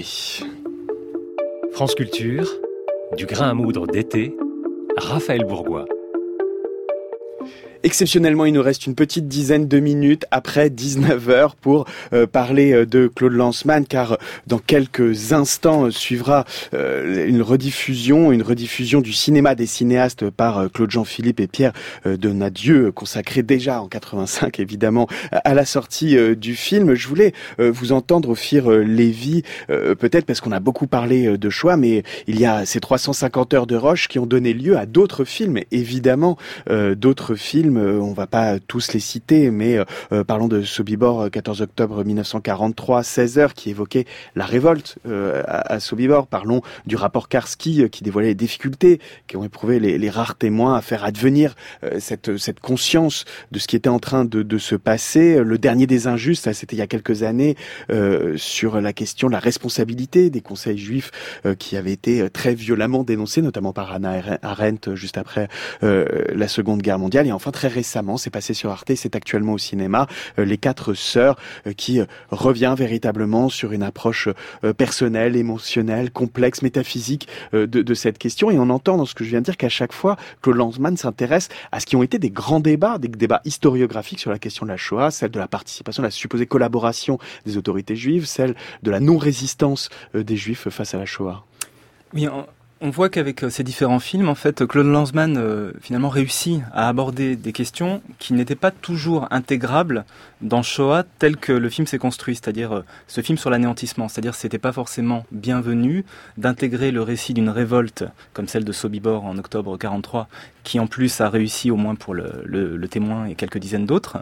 H: France Culture, du grain à moudre d'été, Raphaël Bourgois.
A: Exceptionnellement, il nous reste une petite dizaine de minutes après 19h pour parler de Claude Lanzmann, car dans quelques instants suivra une rediffusion du cinéma des cinéastes par Claude Jean-Philippe et Pierre Donadieu, consacré déjà en 85 évidemment à la sortie du film. Je voulais vous entendre, Ophir Lévy, peut-être parce qu'on a beaucoup parlé de Shoah, mais il y a ces 350 heures de Roche qui ont donné lieu à d'autres films, évidemment, d'autres films, on va pas tous les citer, mais parlons de Sobibor, 14 octobre 1943, 16 heures, qui évoquait la révolte à Sobibor. Parlons du rapport Karski, qui dévoilait les difficultés qui ont éprouvé les rares témoins à faire advenir cette conscience de ce qui était en train de se passer. Le dernier des injustes, c'était il y a quelques années, sur la question de la responsabilité des conseils juifs qui avaient été très violemment dénoncés, notamment par Hannah Arendt juste après la Seconde Guerre mondiale. Et enfin, très récemment, c'est passé sur Arte, c'est actuellement au cinéma, Les Quatre Sœurs, qui revient véritablement sur une approche personnelle, émotionnelle, complexe, métaphysique de cette question. Et on entend dans ce que je viens de dire qu'à chaque fois, Claude Lanzmann s'intéresse à ce qui ont été des grands débats, des débats historiographiques sur la question de la Shoah, celle de la participation, de la supposée collaboration des autorités juives, celle de la non-résistance des Juifs face à la Shoah.
G: Oui, on voit qu'avec ces différents films, en fait, Claude Lanzmann finalement réussit à aborder des questions qui n'étaient pas toujours intégrables dans Shoah tel que le film s'est construit, c'est-à-dire ce film sur l'anéantissement. C'est-à-dire c'était pas forcément bienvenu d'intégrer le récit d'une révolte comme celle de Sobibor en octobre 43, qui en plus a réussi au moins pour le témoin et quelques dizaines d'autres,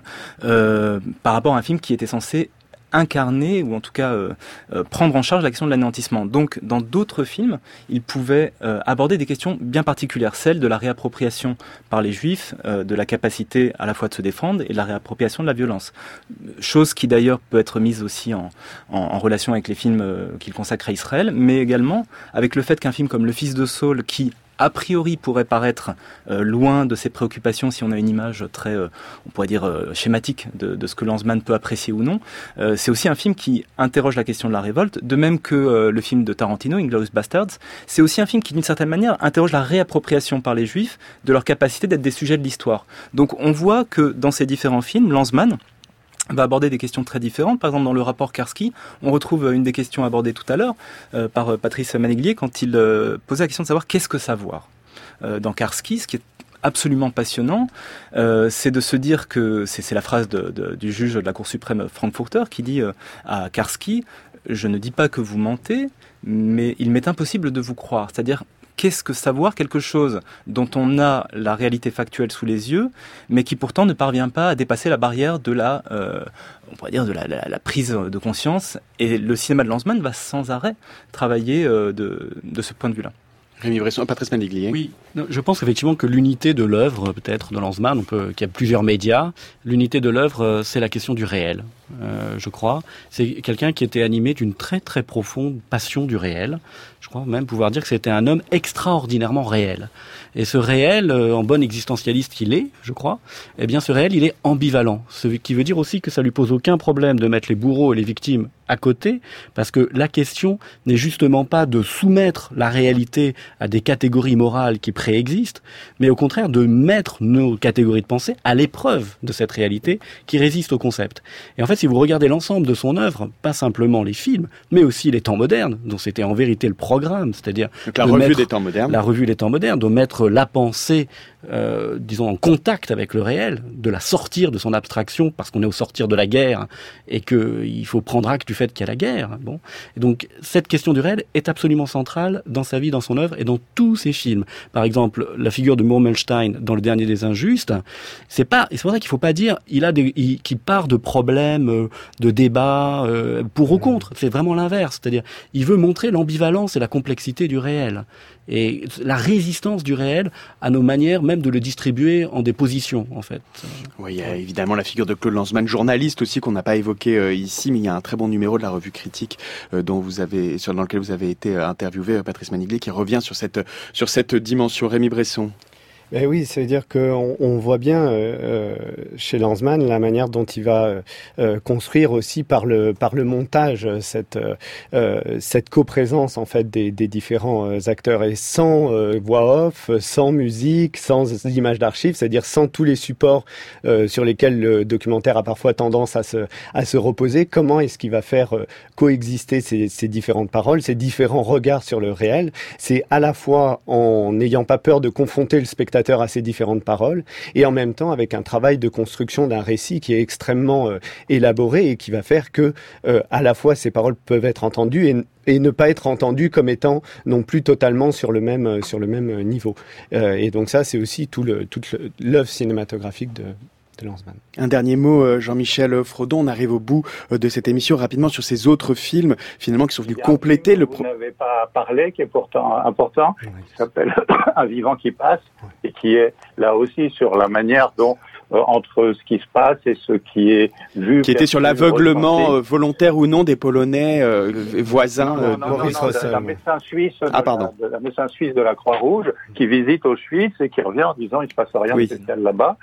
G: par rapport à un film qui était censé incarner ou en tout cas prendre en charge la question de l'anéantissement. Donc dans d'autres films, il pouvait aborder des questions bien particulières, celle de la réappropriation par les Juifs de la capacité à la fois de se défendre et de la réappropriation de la violence. Chose qui d'ailleurs peut être mise aussi en relation avec les films qu'il consacre à Israël, mais également avec le fait qu'un film comme Le Fils de Saul, qui a priori pourrait paraître loin de ses préoccupations si on a une image très, on pourrait dire, schématique de ce que Lanzmann peut apprécier ou non. C'est aussi un film qui interroge la question de la révolte, de même que le film de Tarantino, Inglourious Basterds. C'est aussi un film qui, d'une certaine manière, interroge la réappropriation par les Juifs de leur capacité d'être des sujets de l'histoire. Donc on voit que dans ces différents films, Lanzmann va aborder des questions très différentes. Par exemple, dans le rapport Karski, on retrouve une des questions abordées tout à l'heure par Patrice Maniglier quand il posait la question de savoir qu'est-ce que savoir. Dans Karski, ce qui est absolument passionnant, c'est de se dire que, c'est la phrase du juge de la Cour suprême Frankfurter qui dit à Karski, je ne dis pas que vous mentez, mais il m'est impossible de vous croire. C'est-à-dire, qu'est-ce que savoir quelque chose dont on a la réalité factuelle sous les yeux, mais qui pourtant ne parvient pas à dépasser la barrière de on pourrait dire de la prise de conscience. Et le cinéma de Lanzmann va sans arrêt travailler de ce point de vue-là.
A: Rémi Bresson, Patrice Maniglier.
E: Oui, je pense effectivement que l'unité de l'œuvre, peut-être, de Lanzmann, qu'il y a plusieurs médias, l'unité de l'œuvre, c'est la question du réel, je crois. C'est quelqu'un qui était animé d'une très très profonde passion du réel. Je crois même pouvoir dire que c'était un homme extraordinairement réel. Et ce réel, en bon existentialiste qu'il est, je crois, eh bien ce réel, il est ambivalent. Ce qui veut dire aussi que ça lui pose aucun problème de mettre les bourreaux et les victimes à côté, parce que la question n'est justement pas de soumettre la réalité à des catégories morales qui préexistent, mais au contraire de mettre nos catégories de pensée à l'épreuve de cette réalité qui résiste au concept. Et en fait, si vous regardez l'ensemble de son œuvre, pas simplement les films, mais aussi les temps modernes, dont c'était en vérité le programme, c'est-à-dire
A: donc la revue des temps modernes,
E: de mettre la pensée, disons, en contact avec le réel, de la sortir de son abstraction, parce qu'on est au sortir de la guerre, et qu'il faut prendre acte du fait qu'il y a la guerre. Bon. Et donc, cette question du réel est absolument centrale dans sa vie, dans son œuvre, et dans tous ses films. Par exemple, la figure de Murmelstein dans Le Dernier des Injustes, c'est pour ça qu'il faut pas dire, qu'il part de problèmes, de débats, pour ou contre. C'est vraiment l'inverse. C'est-à-dire, il veut montrer l'ambivalence et la complexité du réel. Et la résistance du réel à nos manières même de le distribuer en des positions, en fait.
A: Oui, il y a évidemment la figure de Claude Lanzmann, journaliste aussi, qu'on n'a pas évoqué ici, mais il y a un très bon numéro de la revue Critique dans lequel vous avez été interviewé, Patrice Maniglier, qui revient sur cette dimension. Rémi Bresson.
F: Ben oui, ça veut dire qu'on voit bien chez Lanzmann la manière dont il va construire aussi par le montage cette coprésence en fait des différents acteurs, et sans voix off, sans musique, sans images d'archives, c'est-à-dire sans tous les supports sur lesquels le documentaire a parfois tendance à se reposer. Comment est-ce qu'il va faire coexister ces différentes paroles, ces différents regards sur le réel? C'est à la fois en n'ayant pas peur de confronter le spectateur à ces différentes paroles, et en même temps avec un travail de construction d'un récit qui est extrêmement élaboré et qui va faire que à la fois ces paroles peuvent être entendues et ne pas être entendues comme étant non plus totalement sur le même niveau. Et donc ça, c'est aussi toute l'œuvre cinématographique de Lanzmann.
A: Un dernier mot, Jean-Michel Frodon, on arrive au bout de cette émission rapidement sur ces autres films finalement qui sont venus compléter le...
D: Vous n'avez pas parlé, qui est pourtant important, qui s'appelle Un vivant qui passe, et qui est là aussi sur la manière dont entre ce qui se passe et ce qui est vu... Qui
A: était sur l'aveuglement volontaire ou non des Polonais voisins.
D: Maurice Rossel. La médecin suisse la médecin suisse de la Croix-Rouge qui visite Auschwitz et qui revient en disant il se passe rien de spécial là-bas,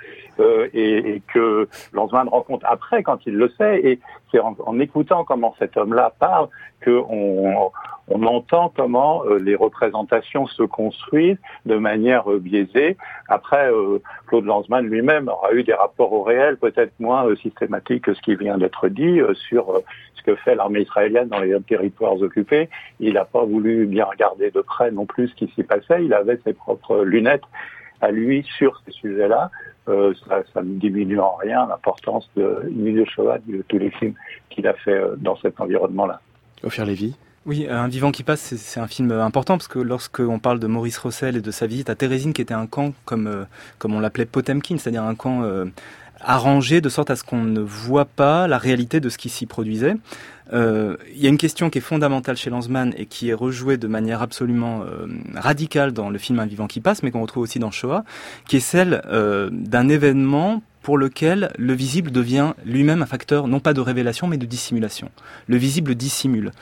D: et que Lanzmann rencontre après quand il le sait, et c'est en écoutant comment cet homme-là parle qu'on entend comment les représentations se construisent de manière biaisée. Après, Claude Lanzmann lui-même aura eu des rapports au réel peut-être moins systématiques que ce qui vient d'être dit sur ce que fait l'armée israélienne dans les territoires occupés. Il n'a pas voulu bien regarder de près non plus ce qui s'y passait. Il avait ses propres lunettes à lui sur ces sujets-là. Ça ne diminue en rien l'importance de Emile Shoah, de tous les films qu'il a fait dans cet environnement-là.
A: Ophir Lévy.
G: Oui, Un vivant qui passe, c'est un film important parce que lorsqu'on parle de Maurice Rossel et de sa visite à Térésine, qui était un camp comme on l'appelait Potemkin, c'est-à-dire un camp arrangé de sorte à ce qu'on ne voit pas la réalité de ce qui s'y produisait. Il y a une question qui est fondamentale chez Lanzmann et qui est rejouée de manière absolument radicale dans le film Un vivant qui passe, mais qu'on retrouve aussi dans Shoah, qui est celle d'un événement pour lequel le visible devient lui-même un facteur non pas de révélation mais de dissimulation. Le visible dissimule.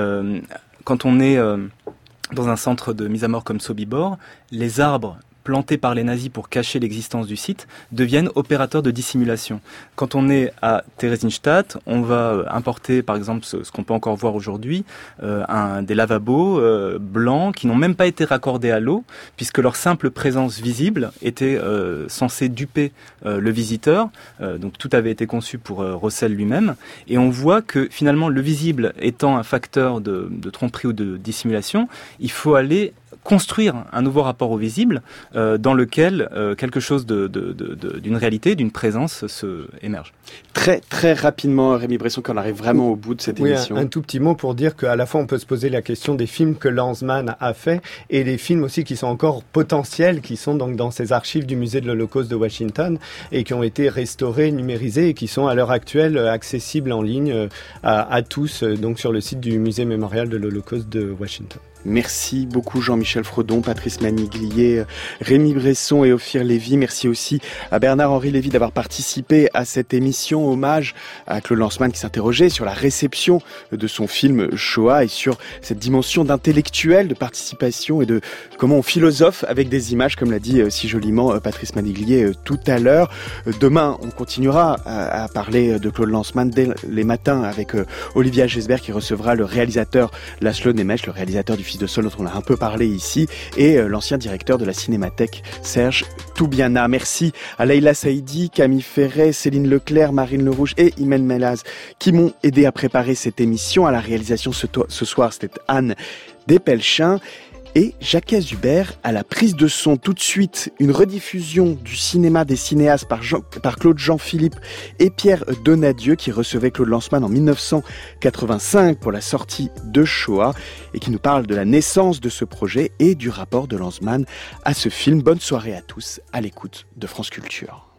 G: Quand on est dans un centre de mise à mort comme Sobibor, les arbres plantés par les nazis pour cacher l'existence du site, deviennent opérateurs de dissimulation. Quand on est à Theresienstadt, on va importer, par exemple, ce qu'on peut encore voir aujourd'hui, des lavabos blancs qui n'ont même pas été raccordés à l'eau, puisque leur simple présence visible était censée duper le visiteur. Donc tout avait été conçu pour Rossel lui-même. Et on voit que finalement, le visible étant un facteur de tromperie ou de dissimulation, il faut aller construire un nouveau rapport au visible dans lequel quelque chose d'une réalité, d'une présence se émerge.
A: Très très rapidement, Rémi Bresson, qu'on arrive vraiment au bout de cette émission.
F: Un tout petit mot pour dire qu'à la fois on peut se poser la question des films que Lanzmann a fait et les films aussi qui sont encore potentiels, qui sont donc dans ces archives du musée de l'Holocauste de Washington et qui ont été restaurés, numérisés et qui sont à l'heure actuelle accessibles en ligne à tous, donc sur le site du musée mémorial de l'Holocauste de Washington.
A: Merci beaucoup Jean-Michel Frodon, Patrice Maniglier, Rémi Bresson et Ophir Lévy. Merci aussi à Bernard-Henri Lévy d'avoir participé à cette émission. Hommage à Claude Lanzmann qui s'interrogeait sur la réception de son film Shoah et sur cette dimension d'intellectuel, de participation et de comment on philosophe avec des images, comme l'a dit si joliment Patrice Maniglier tout à l'heure. Demain, on continuera à parler de Claude Lanzmann dès les matins avec Olivia Gesbert qui recevra le réalisateur Laszlo Nemes, le réalisateur du Fils de Sol dont on a un peu parlé ici, et l'ancien directeur de la Cinémathèque, Serge Toubiana. Merci à Leïla Saïdi, Camille Ferret, Céline Leclerc, Marine Lerouge et Imen Melaz qui m'ont aidé à préparer cette émission. À la réalisation ce soir, c'était Anne Despelchin. Et Jacques Hubert à la prise de son. Tout de suite, une rediffusion du cinéma des cinéastes par Claude Jean-Philippe et Pierre Donadieu qui recevait Claude Lanzmann en 1985 pour la sortie de Shoah et qui nous parle de la naissance de ce projet et du rapport de Lanzmann à ce film. Bonne soirée à tous à l'écoute de France Culture.